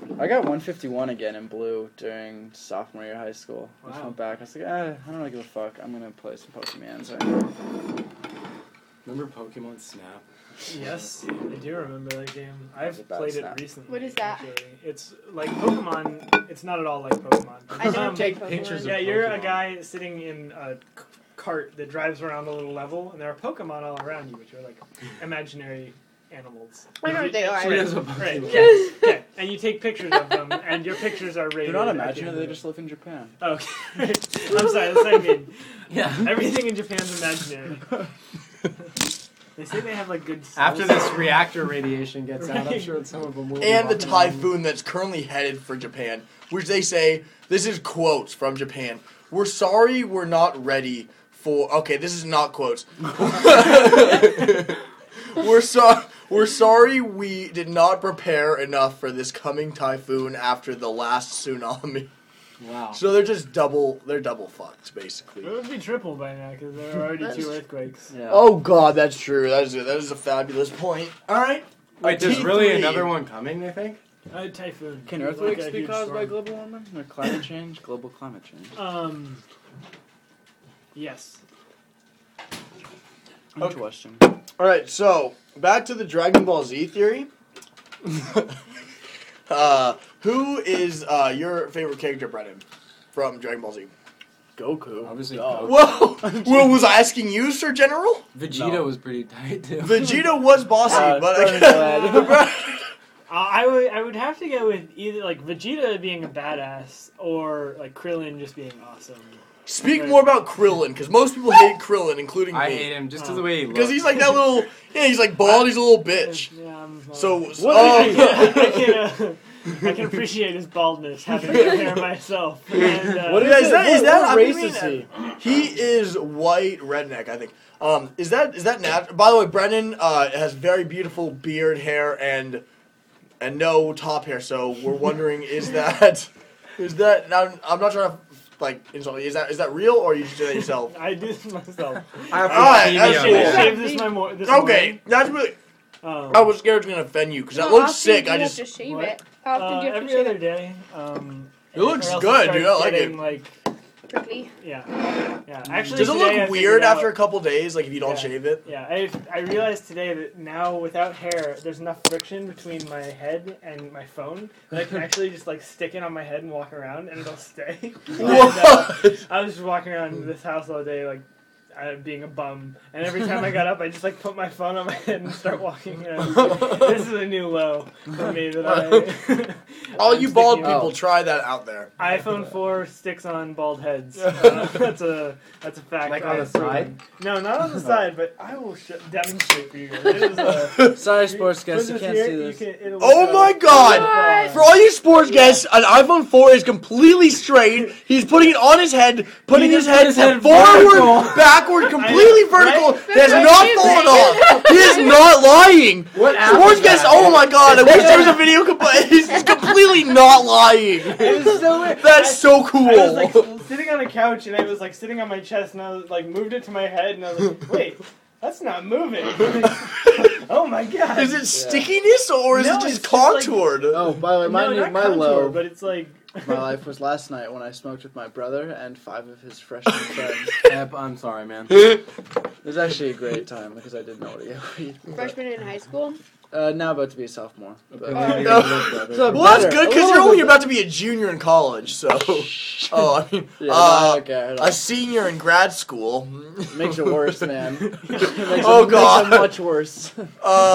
I got 151 again in blue during sophomore year of high school. I just Wow. went back. I was like, I don't really give a fuck. I'm gonna play some Pokemon. So. Remember Pokemon Snap? Yes, I do remember that game. I've a bad played snap. it recently. What is that? actually. It's like Pokemon. It's not at all like Pokemon. I don't Take Pokemon. pictures of Yeah, you're a Pokemon. guy sitting in a cart that drives around a little level, and there are Pokemon all around you, which are like imaginary animals. I know what they are. She has a Right. Pokemon. Yeah. Okay. And you take pictures of them, and your pictures are rated. They're not at the imaginary. end They of just live in Japan. it. Okay. I'm sorry. That's what I mean. Yeah. Everything in Japan's imaginary. They say they have like good. After cells. this reactor radiation gets out, I'm Right. sure some of them will. And the be typhoon that's currently headed for Japan, which they say, this is quotes from Japan. We're sorry we're not ready for. Okay, this is not quotes. We're sorry we did not prepare enough for this coming typhoon after the last tsunami. Wow. So they're double fucked basically. It would be triple by now because there are already 2 earthquakes. Yeah. Oh god, that's true. That is a fabulous point. All right. Wait, there's T3. really another one coming, they think? A typhoon. Can Like earthquakes a be huge caused by storm. global warming or climate change? Global climate change. Yes. Interesting. All right, so back to the Dragon Ball Z theory. Who is your favorite character, Brennan, from Dragon Ball Z? Goku. Obviously, Duh. Whoa! Well, was I asking you, Sir General? Vegeta No. was pretty tight too. Vegeta was bossy, but Brennan's glad. I would have to go with either like Vegeta being a badass or like Krillin just being awesome. Speak more about Krillin, because most people hate Krillin, including I me. hate him just to the way he looks. Because he's like that little, he's like bald, he's a little bitch. Yeah, So, I can appreciate his baldness, having no hair myself. And, What Yeah, is is that what I race mean, is he? He is white redneck, I think. Is that natural? By the way, Brennan has very beautiful beard hair and no top hair. So we're wondering, is that? Now, I'm not trying to like insult you. Is that real or you just do that yourself? I do this myself. I have Alright, that's leukemia. cool. I shaved this this Okay, morning. that's really. Um, I was scared it was gonna offend you because that How looks often sick. do I you just. have to shave What? it. How often do you have to every shave other it? day. It looks or else good, starts dude. I like getting, it. like, Prickly. yeah. Actually, Does it today I look weird figured after a out- couple days? Like if you don't Yeah. shave it? Yeah, I realized today that now without hair, there's enough friction between my head and my phone that I can actually just like stick it on my head and walk around, and it'll stay. I was just walking around this house all day, like being a bum, and every time I got up, I just like put my phone on my head and start walking. And I was like, this is a new low for me that I. All I'm you bald sticking- people, try that out there. iPhone 4 sticks on bald heads. That's a fact. Like on the I've proven. side? No, not on the side, but I will demonstrate for you guys. It is Sorry, sports guys, put you this can't here, see you this. can- it'll Oh go. my god! What? For all you sports guests, an iPhone 4 is completely straight. He's putting it on his head, putting He his just head put his head forward, vertical. backward, completely vertical. right? It has not fallen off. He is not lying. What app Sports is guests, that? oh my god, I wish there was a video. He's completely not lying. It was so weird. That's so cool. I was like sitting on a couch and I was like sitting on my chest and I was like moved it to my head and I was like, wait, that's not moving. Oh my god. Is it stickiness or is No, it just it's just like- contoured? Oh, by the way, No, not my contour, low but it's like my life was last night when I smoked with my brother and 5 of his freshman friends. I'm sorry, man. It was actually a great time because I didn't know what to get weed. Freshman in high school. Now about to be a sophomore. But, Well, that's good because you're only about to be a junior in college, so. Oh, I mean, yeah, okay, a senior in grad school. makes it worse, man. It makes Oh, it, God. makes it much worse. An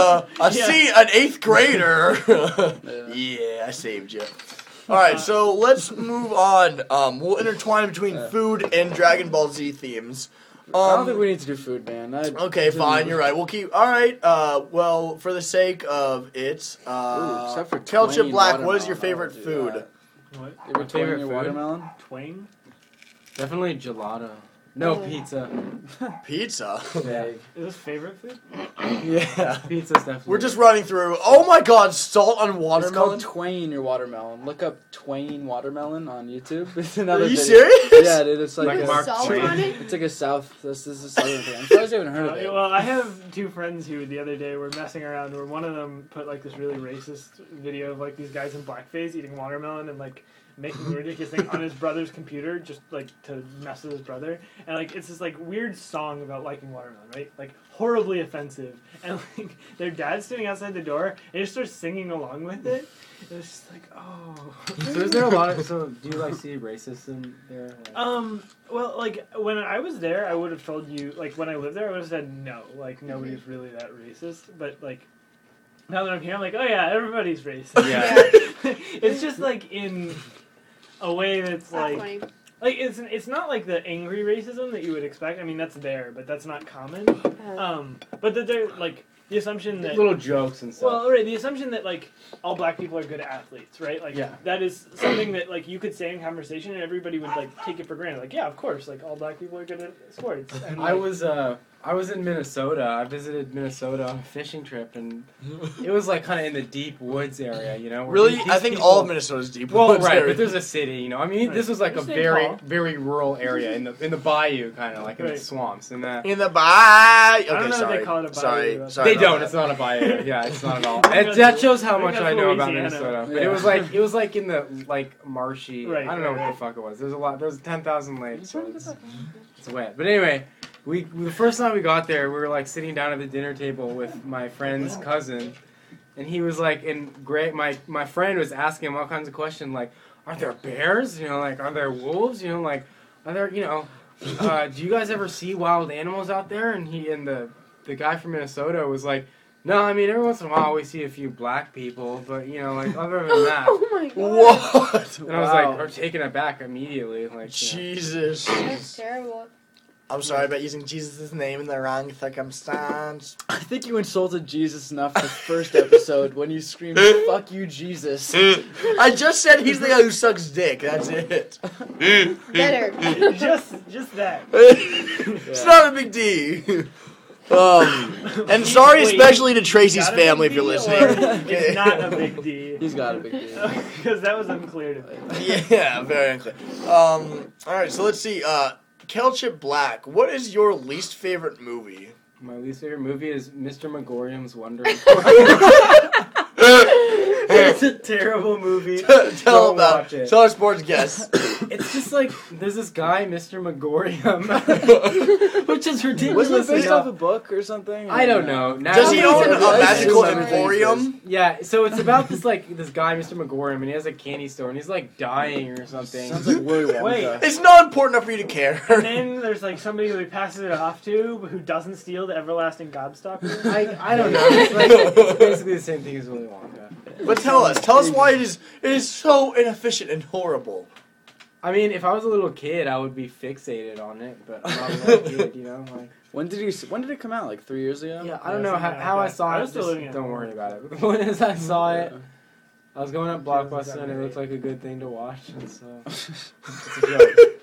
8th grader. Yeah, I saved you. All right, so let's move on. We'll intertwine between food and Dragon Ball Z themes. I don't think we need to do food, man. Okay, fine. You're right. We'll keep. All right. Well, for the sake of it, except for Kelchip twang Black. What is watermelon, your favorite I'll do food? that. what? You ever Favorite twang your food? watermelon? Twang? Definitely gelato. No pizza. Pizza. Big. Is this favorite food? Yeah. Pizza's definitely. We're just running through. Oh my God! Salt on It's watermelon. called Twain your watermelon. Look up Twain watermelon on YouTube. It's another. Are you video. serious? Yeah, dude. It's like, Like a, Mark Salt Twain. on it? it's like a south. This is a southern thing. I'm surprised you haven't heard of it. Well, I have two friends who the other day were messing around where one of them put like this really racist video of like these guys in blackface eating watermelon and like making a ridiculous thing on his brother's computer just like to mess with his brother. And like it's this like weird song about liking watermelon, right? Like horribly offensive. And like their dad's sitting outside the door and he just starts singing along with it. And it's just like, oh. So is there a lot of? So do you like see racism there? Like, Well, like when I was there, I would have told you. Like when I lived there, I would have said no. Like nobody's really that racist. But like now that I'm here, I'm like, oh yeah, everybody's racist. Yeah. It's just like in a way that's That's like funny. it's not like the angry racism that you would expect. I mean that's there, but that's not common. But that they're like the assumption that little jokes and stuff. well, right, the assumption that like all black people are good athletes, right? Like Yeah. that is something that like you could say in conversation and everybody would like take it for granted. Like, yeah, of course, like all black people are good at sports. And, I like, was in Minnesota. I visited Minnesota on a fishing trip, and it was like kind of in the deep woods area, you know. where Really? these I think people- all of Minnesota's deep. Well, woods right, area. but there's a city, you know. I mean, this was like a St. very, Paul. very rural area in the bayou, kind of like in the Right. swamps, and that. in the bayou. Okay, I don't know if sorry. they call it a bayou. Sorry. That's- Sorry They about don't. that. It's not a bayou. Yeah, it's not at all. I think That shows how I think much that's I know about Louisiana. Minnesota. But Yeah. it was like in the like marshy. Right, I don't know right, what the fuck it was. There's a lot. There's 10,000 lakes. So it's wet. But anyway, the first time we got there, we were like sitting down at the dinner table with my friend's cousin, and he was like, and Greg, my friend was asking him all kinds of questions like, are there bears? You know, like, are there wolves? You know, like, are there, you know, do you guys ever see wild animals out there? And the guy from Minnesota was like, no, I mean, every once in a while we see a few black people, but, you know, like, other than that. Oh my god. What? And I was like, we're taking it back immediately. Like, you know. Jesus. That's terrible. I'm sorry about using Jesus' name in the wrong circumstance. I think you insulted Jesus enough the first episode when you screamed, "Fuck you, Jesus." I just said he's the guy who sucks dick. That's it. Better. just that. It's not a big D. And sorry Wait, especially to Tracy's Got a big family if you're D, listening. or It's not a big D. He's got a big deal. Because that was unclear to me. Yeah, very unclear. Alright, so let's see. Kelchip Black, what is your least favorite movie? My least favorite movie is Mr. Megorium's Wonder. It's a terrible movie. Tell Don't about watch it. Tell our sports guests. It's just like there's this guy, Mr. Megorium, which is ridiculous. Wasn't it based enough. off a book or something? I don't know. Now Does he it's- own a I magical assume everything emporium? Yeah, so it's about this guy, Mr. Megorium, and he has a candy store, and he's like dying or something. Sounds like Willy Wonka. Wait. It's not important enough for you to care. And then there's like somebody who he passes it off to who doesn't steal the everlasting gobstopper. I don't know. It's basically the same thing as Willy Wonka. But tell us why it is so inefficient and horrible. I mean, if I was a little kid, I would be fixated on it, but I'm not a little kid, you know. Like, When did it come out? Like 3 years ago? yeah, I don't Yeah, know something how like I that. saw I it. was still Just living at don't home. worry about it. But the point is, I saw it. Yeah. I was going up Blockbuster, and it 2008. looked like a good thing to watch, and so it's a joke.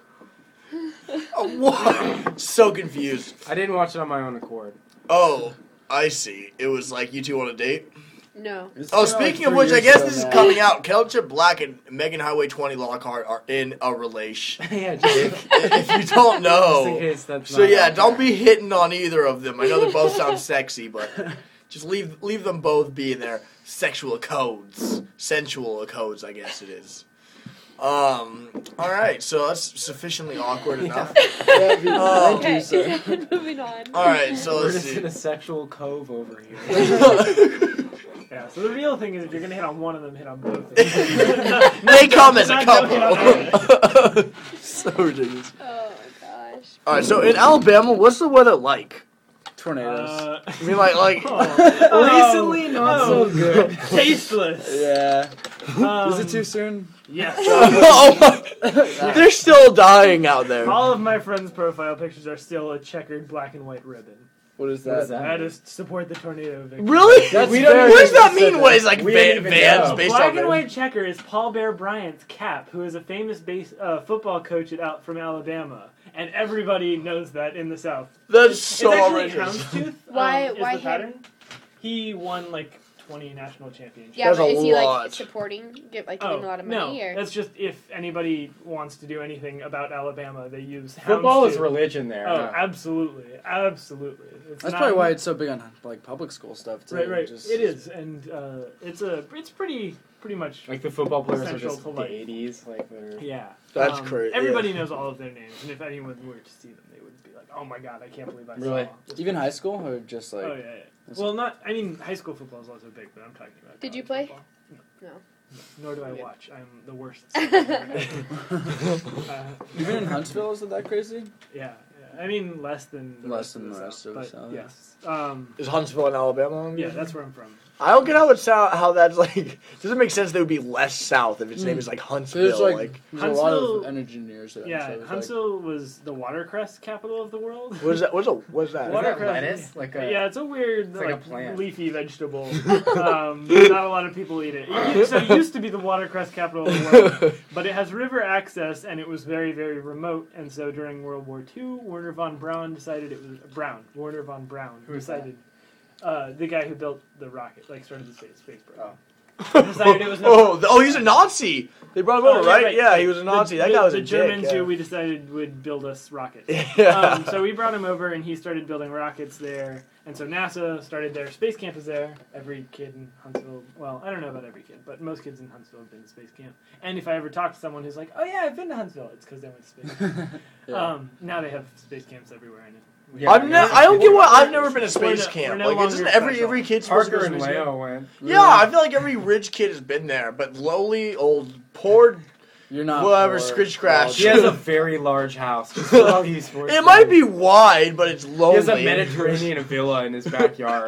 What? So confused. I didn't watch it on my own accord. Oh, I see. It was like you two on a date? No. It's Oh, been, like, speaking of 3 which, I years guess ago this is now. coming out. Kelchip Black and Megan Highway 20 Lockhart are in a relation. Yeah, just If you don't just in know. case that's So not yeah, out don't there. be hitting on either of them. I know they both sound sexy, but just leave them both be in their sexual codes. Sensual codes, I guess it is. All right, so that's sufficiently awkward enough. Yeah, thank Okay. you, sir. Moving on. All right, so We're let's just in see. a sexual cove over here. Yeah, so the real thing is if you're going to hit on one of them, hit on both of them. They come as a Not joking on couple. So ridiculous. Oh my gosh. All right, so in Alabama, what's the weather like? Tornadoes. I mean, like. Recently, not Oh. so good. Tasteless. Yeah. Um, Is it too soon? Yes. Oh my, they're still dying out there. All of my friends' profile pictures are still a checkered black and white ribbon. What is What is that? that? That is to support the tornado victims. Really? That's We don't very What does that specific. mean? What is like We don't even Vans know. based Black on and white checker is Paul Bear Bryant's cap, who is a famous football coach from Alabama. and everybody knows that in the South. That's It's so actually outrageous. Houndstooth. Why- Is why the him? pattern? He won like 20 national championships. Yeah, That's but a is he lot. like supporting, giving Oh, a lot of no, money, or that's just if anybody wants to do anything about Alabama, they use Football is Houndstooth. religion there. Oh, huh? absolutely. It's That's not- probably why it's so big on like public school stuff too. Right. Just- It is, and it's pretty much Like the football players are essential just to the life. 80s. Like they're... Yeah, That's crazy, Everybody yeah. knows all of their names, and if anyone were to see them, they would be like, "Oh my god, I can't believe I Really? saw." this Even person." high school or just like. Oh yeah. Well, not. I mean, high school football is also big, but I'm talking about. Did you college play? football. No. Nor do I Yeah. watch. I'm the worst. Even in Huntsville, is it that crazy? Yeah. I mean, less than the Less rest of than the the rest South, of the but South. yes. Is Huntsville in Alabama? Yeah, that's where I'm from. I don't get how that's like. Doesn't make sense. That it would be less south if its name is like Huntsville. There's Like, there's a lot of Huntsville- engineers there. Yeah, so it's Huntsville was the watercress capital of the world. what is that? What's that? Is that Watercress. lettuce? Like a... Yeah, it's a weird, like a like plant. leafy vegetable. Not a lot of people eat it. So it used to be the watercress capital of the world, but it has river access, and it was very, very remote. And so during World War II, Werner von Braun decided it was Werner von Braun Who is decided the guy who built the rocket, like started the space program. Oh. Decided it was no he's a Nazi. They brought him over, right? Yeah, he was a Nazi. That guy was the a dick, Germans yeah. who we decided would build us rockets. Yeah. So we brought him over, and he started building rockets there. And so NASA started their space campus there. Every kid in Huntsville, well, I don't know about every kid, but most kids in Huntsville have been to space camp. And if I ever talk to someone who's like, "Oh yeah, I've been to Huntsville," it's because they went to space camp. Yeah. Now they have space camps everywhere in it. Yeah, I don't get why I've never been to space We're camp. no Like, longer isn't special. every kid supposed to go Parker to and space camp? Leo went. Yeah, I feel like every rich kid has been there, but lowly old poor You're not. whatever poor. scritch scratch. He has a very large house. Just for all you sports It might fans. be wide, but it's lonely. He has a Mediterranean villa in his backyard.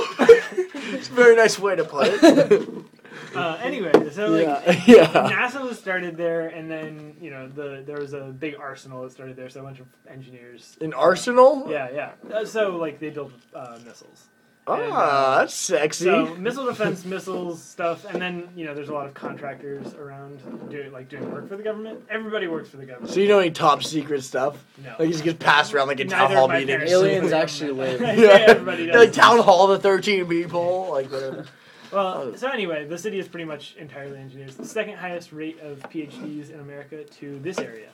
It's a very nice way to put it. Anyway, so like Yeah. NASA was started there, and then there was a big arsenal that started there, so a bunch of engineers. An arsenal? Yeah. So like they built missiles. Ah, that's sexy. So missile defense, missiles stuff, and then there's a lot of contractors around doing work for the government. Everybody works for the government. So you know any top secret stuff? No. Like you just get passed around like in town Neither hall of my meetings. parents Aliens do. actually live. Yeah, everybody does. Like town hall, the 13 people, like whatever. Well, so anyway, the city is pretty much entirely engineers. The second highest rate of PhDs in America to this area.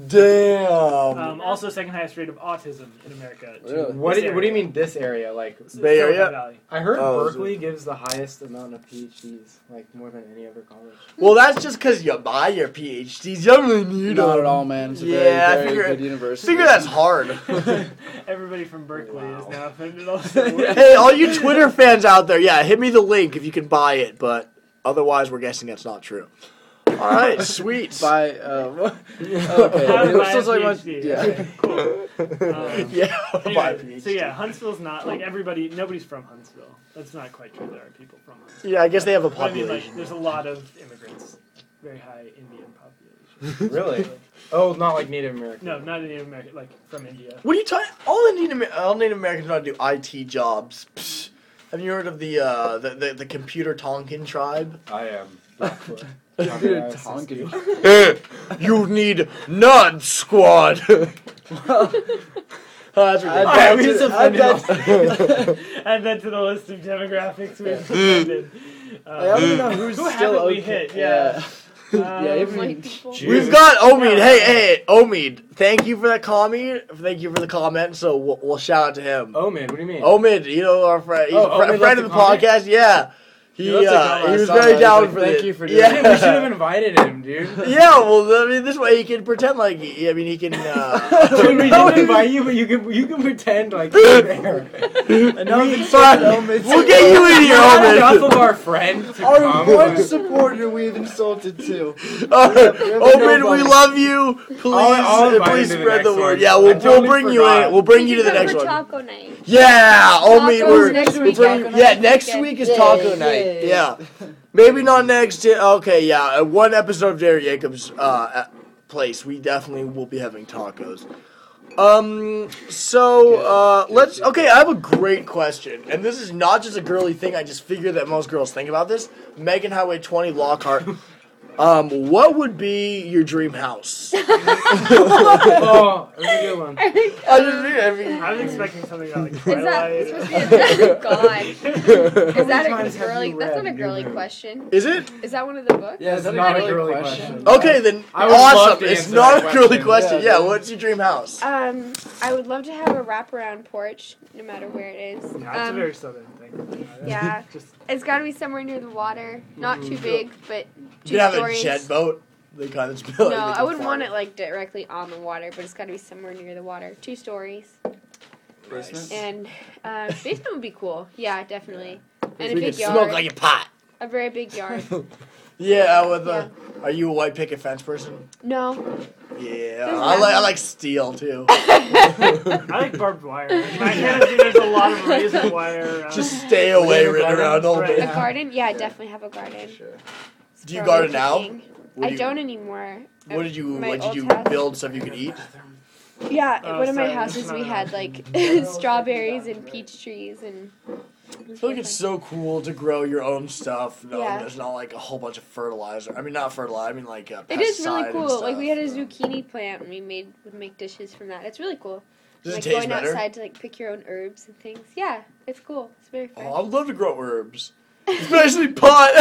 Damn. Also, second highest rate of autism in America. To Really? What this do you area. mean this area? Like Bay Silicon Area? Valley. I heard Oh, Berkeley gives the highest amount of PhDs, like more than any other college. Well, that's just because you buy your PhDs. You don't really need Not them. at all, man. It's a Yeah, I very, figure- very good university. Figure that's hard. Everybody from Berkeley is Wow. now offended. Also, Hey, all you Twitter fans out there, yeah, hit me the link if you can buy it, but otherwise we're guessing that's not true. All right, sweet. By How okay, to we're buy still a talking about PhD. yeah. Okay, cool. Yeah, buy a Anyway, PhD. so yeah, Huntsville's not like nobody's from Huntsville. That's not quite true. There are people from Huntsville. Yeah, I guess they have a But I mean, population. like, there's a lot of immigrants. Very high Indian population. Really? Oh, not like Native American. No, not Native American, like from India. What are you talking? All Native Americans know how to do IT jobs. Psh. Have you heard of the computer Tonkin tribe? I am Blackfoot. Dude, Tonkin. You need Nud Squad. That's Add ridiculous. that to- Add that to the list of demographics we've offended. I don't even know who's Who still haven't we okay. hit? Yeah. Yeah, even white people. We've got Omid. Hey, Omid. Thank you for that comment. Thank you for the comment. So we'll shout out to him. Omid, what do you mean? Omid, our friend. He's Oh, a Omid friend of left the a comment? podcast. Yeah. He left a comment. he I was saw very that. down He's for like, this. "Thank you for doing yeah. it." We should have invited him, dude. Yeah, well, I mean, this way he can pretend like he can. Dude, we didn't invite you, but you can pretend like you're there. And now the Fine. Omid. We'll get you in here, Not enough Omid. of our friend to Our come. one supporter we've insulted too. Omid, we love you. Please, I'll invite please him to the spread the next word. one. Yeah, I we'll totally bring you forgot. in. We'll bring you to the Go next for one. taco night. Yeah, Omid, Tacos we're next week. Taco yeah. night. Next Okay. week is taco night. Yeah, maybe not next. Okay, yeah, one episode of Jared Jacobs' place. We definitely will be having tacos. Let's. Okay, I have a great question, and this is not just a girly thing. I just figure that most girls think about this. Megan Highway 20 Lockhart. What would be your dream house? Oh, that's a good one. I was expecting something about like Is that Twilight. supposed to be a God? Is that a times have girly? you That's not a read girly Newman? question. Is it? Is that one of the books? Yeah, It's is that not a a girly girly question? Okay, then I would love awesome. to It's answer not that a girly question. question. Yeah, Yeah, what's your dream house? I would love to have a wraparound porch, no matter where it is. That's a very southern thing. Yeah. Just It's got to be somewhere near the water. Not too big, but You 2 have stories. a jet boat. They kind of spill. No, I wouldn't want it like directly on the water, but it's got to be somewhere near the water. 2 stories. Basement? And basement would be cool. Yeah, definitely. And a We big could yard. smoke like a pot. A very big yard. Yeah, with Yeah. Are you a white picket fence person? No. Yeah, Doesn't I matter. like steel too. I like barbed wire. In my fantasy, there's a lot of razor wire. Just stay away, have a written garden? around all Right. day. A garden? Yeah, I definitely have a garden. Sure. Do you For garden now? cooking. What do I you- don't anymore. What did you My like? Did old you house. build stuff you could eat? Yeah, Oh, one of my sorry, houses that's we not had like strawberries and peach trees and. I feel like it's so cool to grow your own stuff. Knowing Yeah. there's not like a whole bunch of fertilizer. I mean, not fertilizer. I mean like It is really pesticide and cool. Like we had a stuff. zucchini plant and we would make dishes from that. It's really cool. Does Like it taste going better? outside to like pick your own herbs and things. Yeah, it's cool. It's very fresh. Oh, I would love to grow herbs, especially pot.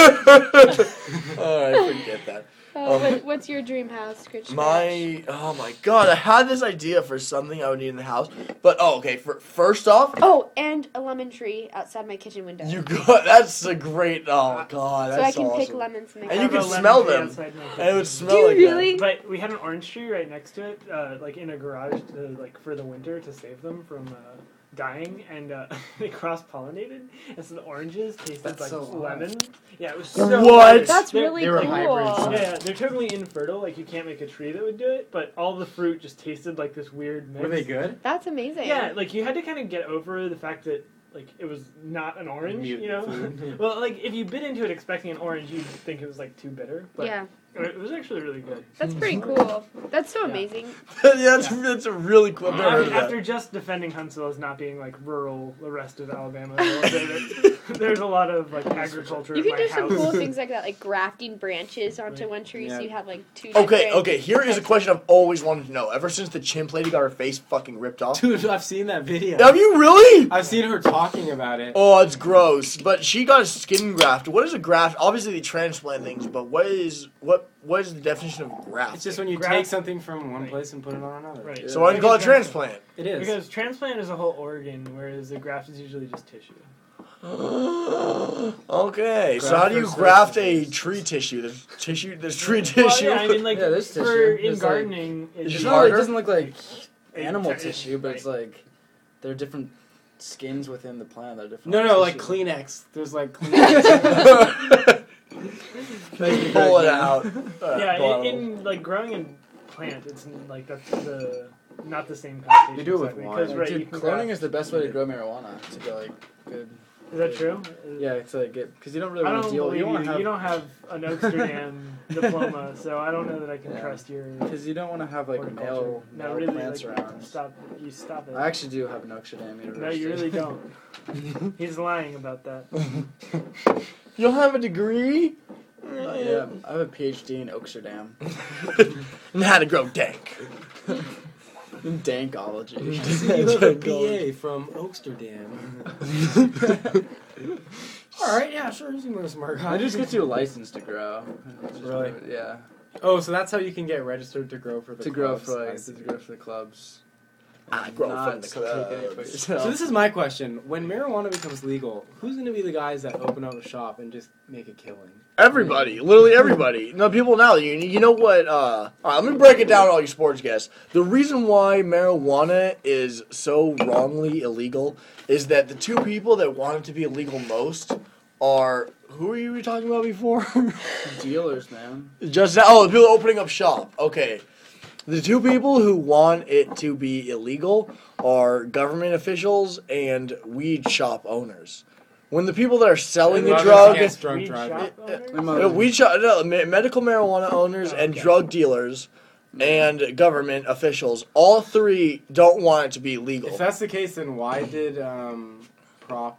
I forget that. What's your dream house, Scritch? Oh my god, I had this idea for something I would need in the house, but okay. First off, Oh, and a lemon tree outside my kitchen window. you got that's a great. Oh god, so I that's can awesome. pick lemons and And you have a can lemon smell tree them. outside my And it kitchen. would smell Do you like really? But we had an orange tree right next to it, like in a garage, like for the winter to save them from dying, and they cross-pollinated, and so the oranges tasted That's like so odd. lemon. Yeah, it was so What? weird. That's They're- really they were cool. hybrids. Yeah, they're totally infertile. Like you can't make a tree that would do it, but all the fruit just tasted like this weird mix. Were they good? That's amazing. Yeah, like you had to kind of get over the fact that like it was not an orange, Mutant you know. food. Well, like if you bit into it expecting an orange, you'd think it was like too bitter. But Yeah, it was actually really good. that's pretty cool. That's so amazing. Yeah, that's a really cool. I've never heard of After that. just defending Huntsville as not being like rural, the rest of Alabama, I will say that there's a lot of like agriculture. You in can my do some house. cool things like that, like grafting branches onto one tree, so Yeah. you have like 2 Okay, different okay. Here is a types. question I've always wanted to know. Ever since the chimp lady got her face fucking ripped off. Dude, I've seen that video. Have you really? I've seen her talking about it. Oh, it's gross. But she got a skin graft. What is a graft? Obviously, they transplant things, but what is the definition of graft? It's just when you Graft- take something from one place and put it on another. Right. So why do you call it transplant? It is. Because transplant is a whole organ, whereas the graft is usually just tissue. Okay, so Graft how do you versus graft a disease. tree tissue? There's tree Well, tissue. yeah, I mean, like Yeah, there's for tissue. in It's like- gardening, It's It's just not, it harder? doesn't look like animal It's- tissue, but it's right. like there are different skins within the plant that are different. No, like tissue. Kleenex. There's like Kleenex. Pull it out. Yeah, Bottle. in like growing a plant, it's like that's not the same connotation. They do it with exactly, wine. because, right, you Dude, can cloning graft- is the best way to grow marijuana to go like good. Is that true? Yeah, it's like because you don't really I want don't to deal. believe You you. don't want to have. You don't have an Amsterdam diploma, so I don't know that I can Yeah. trust your Because you don't want to have like horticulture. male, No, male really, plants like, around. Stop it. I actually do have an Amsterdam No, University. you really don't. He's lying about that. You don't have a degree? Yeah, I have a PhD in Amsterdam. And how to grow dank. In dankology. You have a BA from Amsterdam. All right, yeah, sure. You seem like a smart guy. I just get you a license to grow. Just Really? Yeah. Oh, so that's how you can get registered to grow for the To grow clubs. for I like see. to grow for the clubs. I grow Not from the take any for clubs. yourself. So this is my question: when marijuana becomes legal, who's going to be the guys that open up a shop and just make a killing? Everybody, literally everybody. No, people now. You know what? All right, let me break it down to all you sports guests. The reason why marijuana is so wrongly illegal is that the two people that want it to be illegal most are who were you talking about before? Dealers, man. Just the people opening up shop. Okay. The two people who want it to be illegal are government officials and weed shop owners. When the people that are selling the Brothers drug, Against drunk Weed driving. shop owner? My mother- medical marijuana owners and Okay. drug dealers and government officials, all three don't want it to be legal. If that's the case, then why did Prop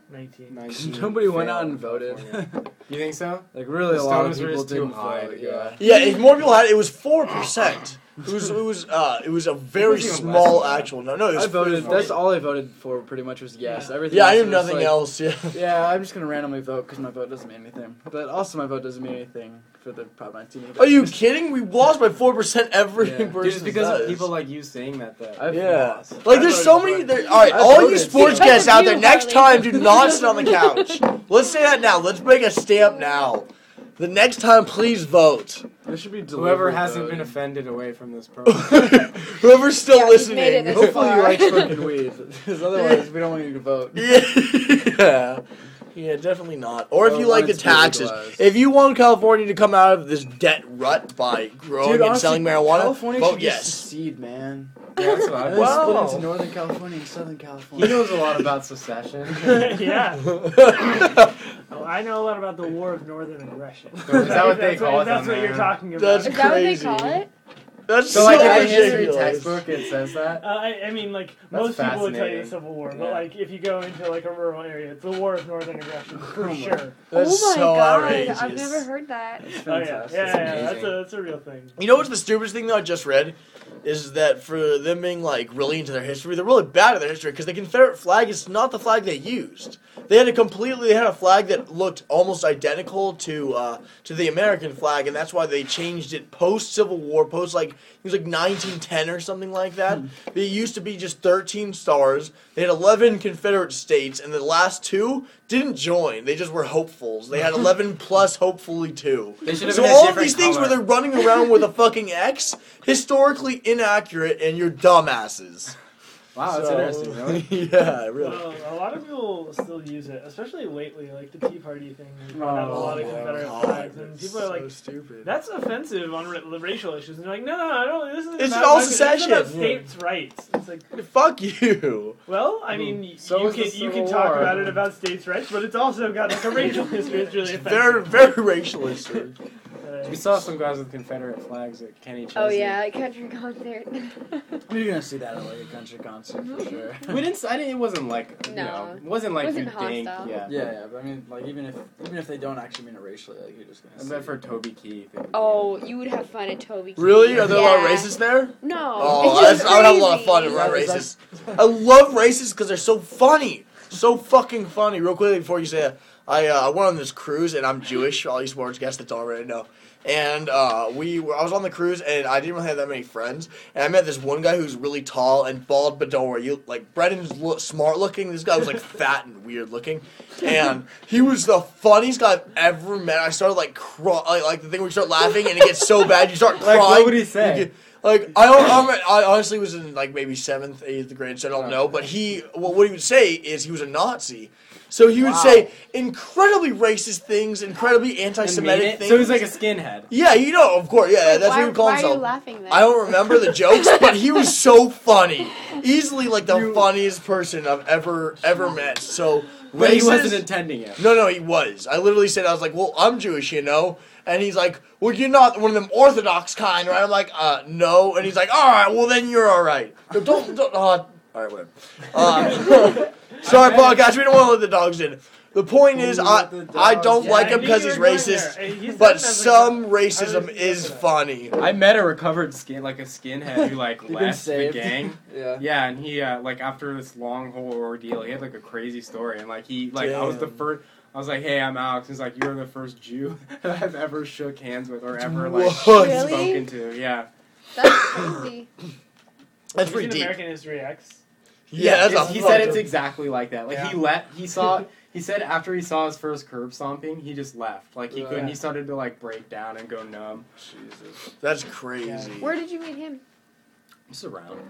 19. Nobody went out and voted. You think so? Like really, The a lot of Stones were people just too didn't high vote. to go. Yeah. Yeah, if more people had it, it was 4%. It was a very even small less than that. actual. No, it was I voted. 4. That's all I voted for. Pretty much was yes. Everything. Yeah, I else knew was nothing like, else. Yeah. Yeah, I'm just gonna randomly vote because my vote doesn't mean anything. But also, my vote doesn't mean anything for the Prop 19 either. Are you kidding? We lost by 4% every Yeah. person. Dude, it's because does. of people like you saying that, though. I've Yeah. lost. Like, there's so many. All right, I all you voted. sports Because guests of out you, there, next Harley. time, do not sit on the couch. Let's say that now. Let's make a stamp now. The next time, please vote. There should be Whoever delivery hasn't voting. been offended away from this program. Whoever's still Yeah, we've made it listening. this Hopefully you far. like smoking weed, because otherwise we don't want you to vote. Yeah. Yeah, definitely not. Or if Or you like when the it's taxes. legalized. If you want California to come out of this debt rut by growing and honestly, selling marijuana, California vote should yes. just secede, man. Yeah, that's what I And was. then Wow. split into Northern California and Southern He California. knows a lot about secession. Yeah. Oh, I know a lot about the War of Northern Aggression. So is that what they That's call it That's down what you're there? talking about. That's Is that what they crazy. call it? That's So, like, in a history ridiculous. textbook, it says that. I mean, like, That's most people would tell you the fascinating. Civil War, but, Yeah. like, if you go into, like, a rural area, it's the War of Northern Aggression, for Oh my- sure. That's oh my so god, outrageous. I've never heard that. It's Oh, yeah. fantastic. Yeah, It's yeah, amazing. that's a real thing. You know what's the stupidest thing, though, I just read? Is that for them being, like, really into their history, they're really bad at their history, because the Confederate flag is not the flag they used. They had a flag that looked almost identical to the American flag, and that's why they changed it post-Civil War, it was like 1910 or something like that. It used to be just 13 stars. They had 11 Confederate states, and the last 2 didn't join. They just were hopefuls. They had 11 plus hopefully 2. They should have So been a all of different these things color. where they're running around with a fucking X, historically inaccurate, and you're dumbasses. Wow, that's So- interesting, really. Yeah, really. Well, a lot of people still use it, especially lately, like the Tea Party thing. We brought out a lot of Confederate flags, and people are like, stupid. "That's offensive on racial issues." And they're like, "No, I don't. This isn't It's about all black- this is about secession. states' rights." It's like, Fuck you. well, I mean, So you is the can Civil talk War. about it about states' rights, but it's also got like a racial history. It's really Very, offensive. very racialist. We saw some guys with Confederate flags at Kenny Chesney. Oh yeah, like country concert. You're gonna see that at like a country concert for sure. We didn't. It wasn't like you No. know. It wasn't like Wasn't you think. hostile. Yeah. Yeah, but I mean, like even if they don't actually mean it racially, like you're just gonna. I see bet it. for Toby Keith. it would be- Oh, you would have fun at Toby Keith. Really? Are there a lot of Yeah. racists there? No. Oh, it's just I would have a lot of fun crazy. around Is that- racists. I love racists because they're so funny. So fucking funny. Real quickly before you say it, I went on this cruise and I'm Jewish. All you sports guests that's already know. And I was on the cruise and I didn't really have that many friends. And I met this one guy who's really tall and bald, but don't worry, Brendan's smart looking. This guy was like fat and weird looking, and he was the funniest guy I've ever met. I started like like the thing where you start laughing and it gets so bad you start crying. Like, what would he say? You get- Like I honestly was in like maybe 7th, 8th grade, so I don't know. But what he would say is he was a Nazi, so he would say incredibly racist things, incredibly And anti-Semitic mean it? things. So he's like a skinhead. Yeah, you know, of course, yeah, that's what he would call Why are himself. you laughing then? I don't remember the jokes, but he was so funny, easily like the funniest person I've ever met. So But he racist- wasn't intending it. No, he was. I literally said, I was like, well, I'm Jewish, you know? And he's like, well, you're not one of them Orthodox kind, right? I'm like, no. And he's like, all right, well, then you're all right. No, don't all right, whatever. Sorry, podcast, we don't want to let the dogs in. The point is, I don't like him because he's racist, but some racism is funny. I met a recovered skinhead who like been left the saved. gang. Yeah. Yeah, and he like after this long whole ordeal, he had like a crazy story, and like I was the Damn. first. I was like, "Hey, I'm Alex." He's like, "You're the first Jew that I've ever shook hands with or ever like What? Really? spoken to." Yeah. That's crazy. That's He's pretty in deep. American History X. Yeah, that's he a said fucked it's up- exactly like that. Like Yeah. he said after he saw his first curb stomping, he just left. Like he couldn't. Right. He started to like break down and go numb. Jesus. That's crazy. Where did you meet him? Just around.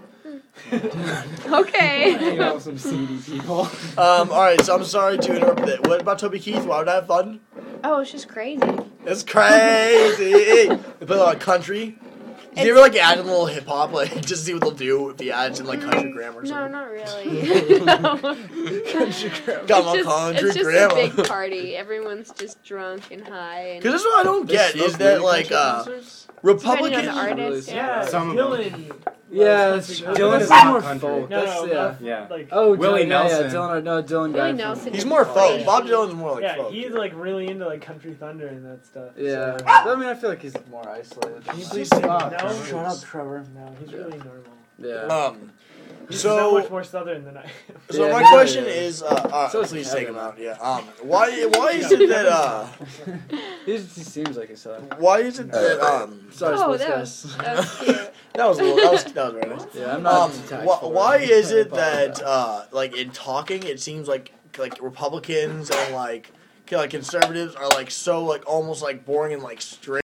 Okay. Hanging out with some seedy people. All right, so I'm sorry to interrupt that. What about Toby Keith? Why would I have fun? Oh, it's just crazy. It's crazy. They play a lot of country. Do you ever like add in a little hip hop, like just to see what they'll do if he adds in like country grammar or No, something? not really. Country grammar. Got my It's country just grammar. a big party. Everyone's just drunk and high. And Because this is what I don't get is that like depending Republicans. on the artist. Yeah, Some of Dylan. Yeah, loves that's country. Dylan Dylan is is not more country. folk. No, That's, no, yeah. Yeah. Like, Oh, Willie Dylan, Nelson. Yeah, Dylan, no, Dylan. Willie guy Nelson. He's is more folk. folk. Bob Dylan's more like yeah, folk. he's like really into like Country Thunder and that stuff. Yeah, So. I mean, I feel like he's more isolated. Can you please stop? No, Shut up, Trevor. No, he's really normal. Yeah. He's so much So, more southern than I am. so Yeah, my he question really is, So is please Kevin. take him out. Yeah. Why is it that he seems like a son. why is it that Sorry, Oh, sports that guys. was cute. that was a little that was very nice. Yeah, I'm not too tactful. Why is it I that apologize. like in talking it seems like Republicans and like conservatives are like so like almost like boring and like straight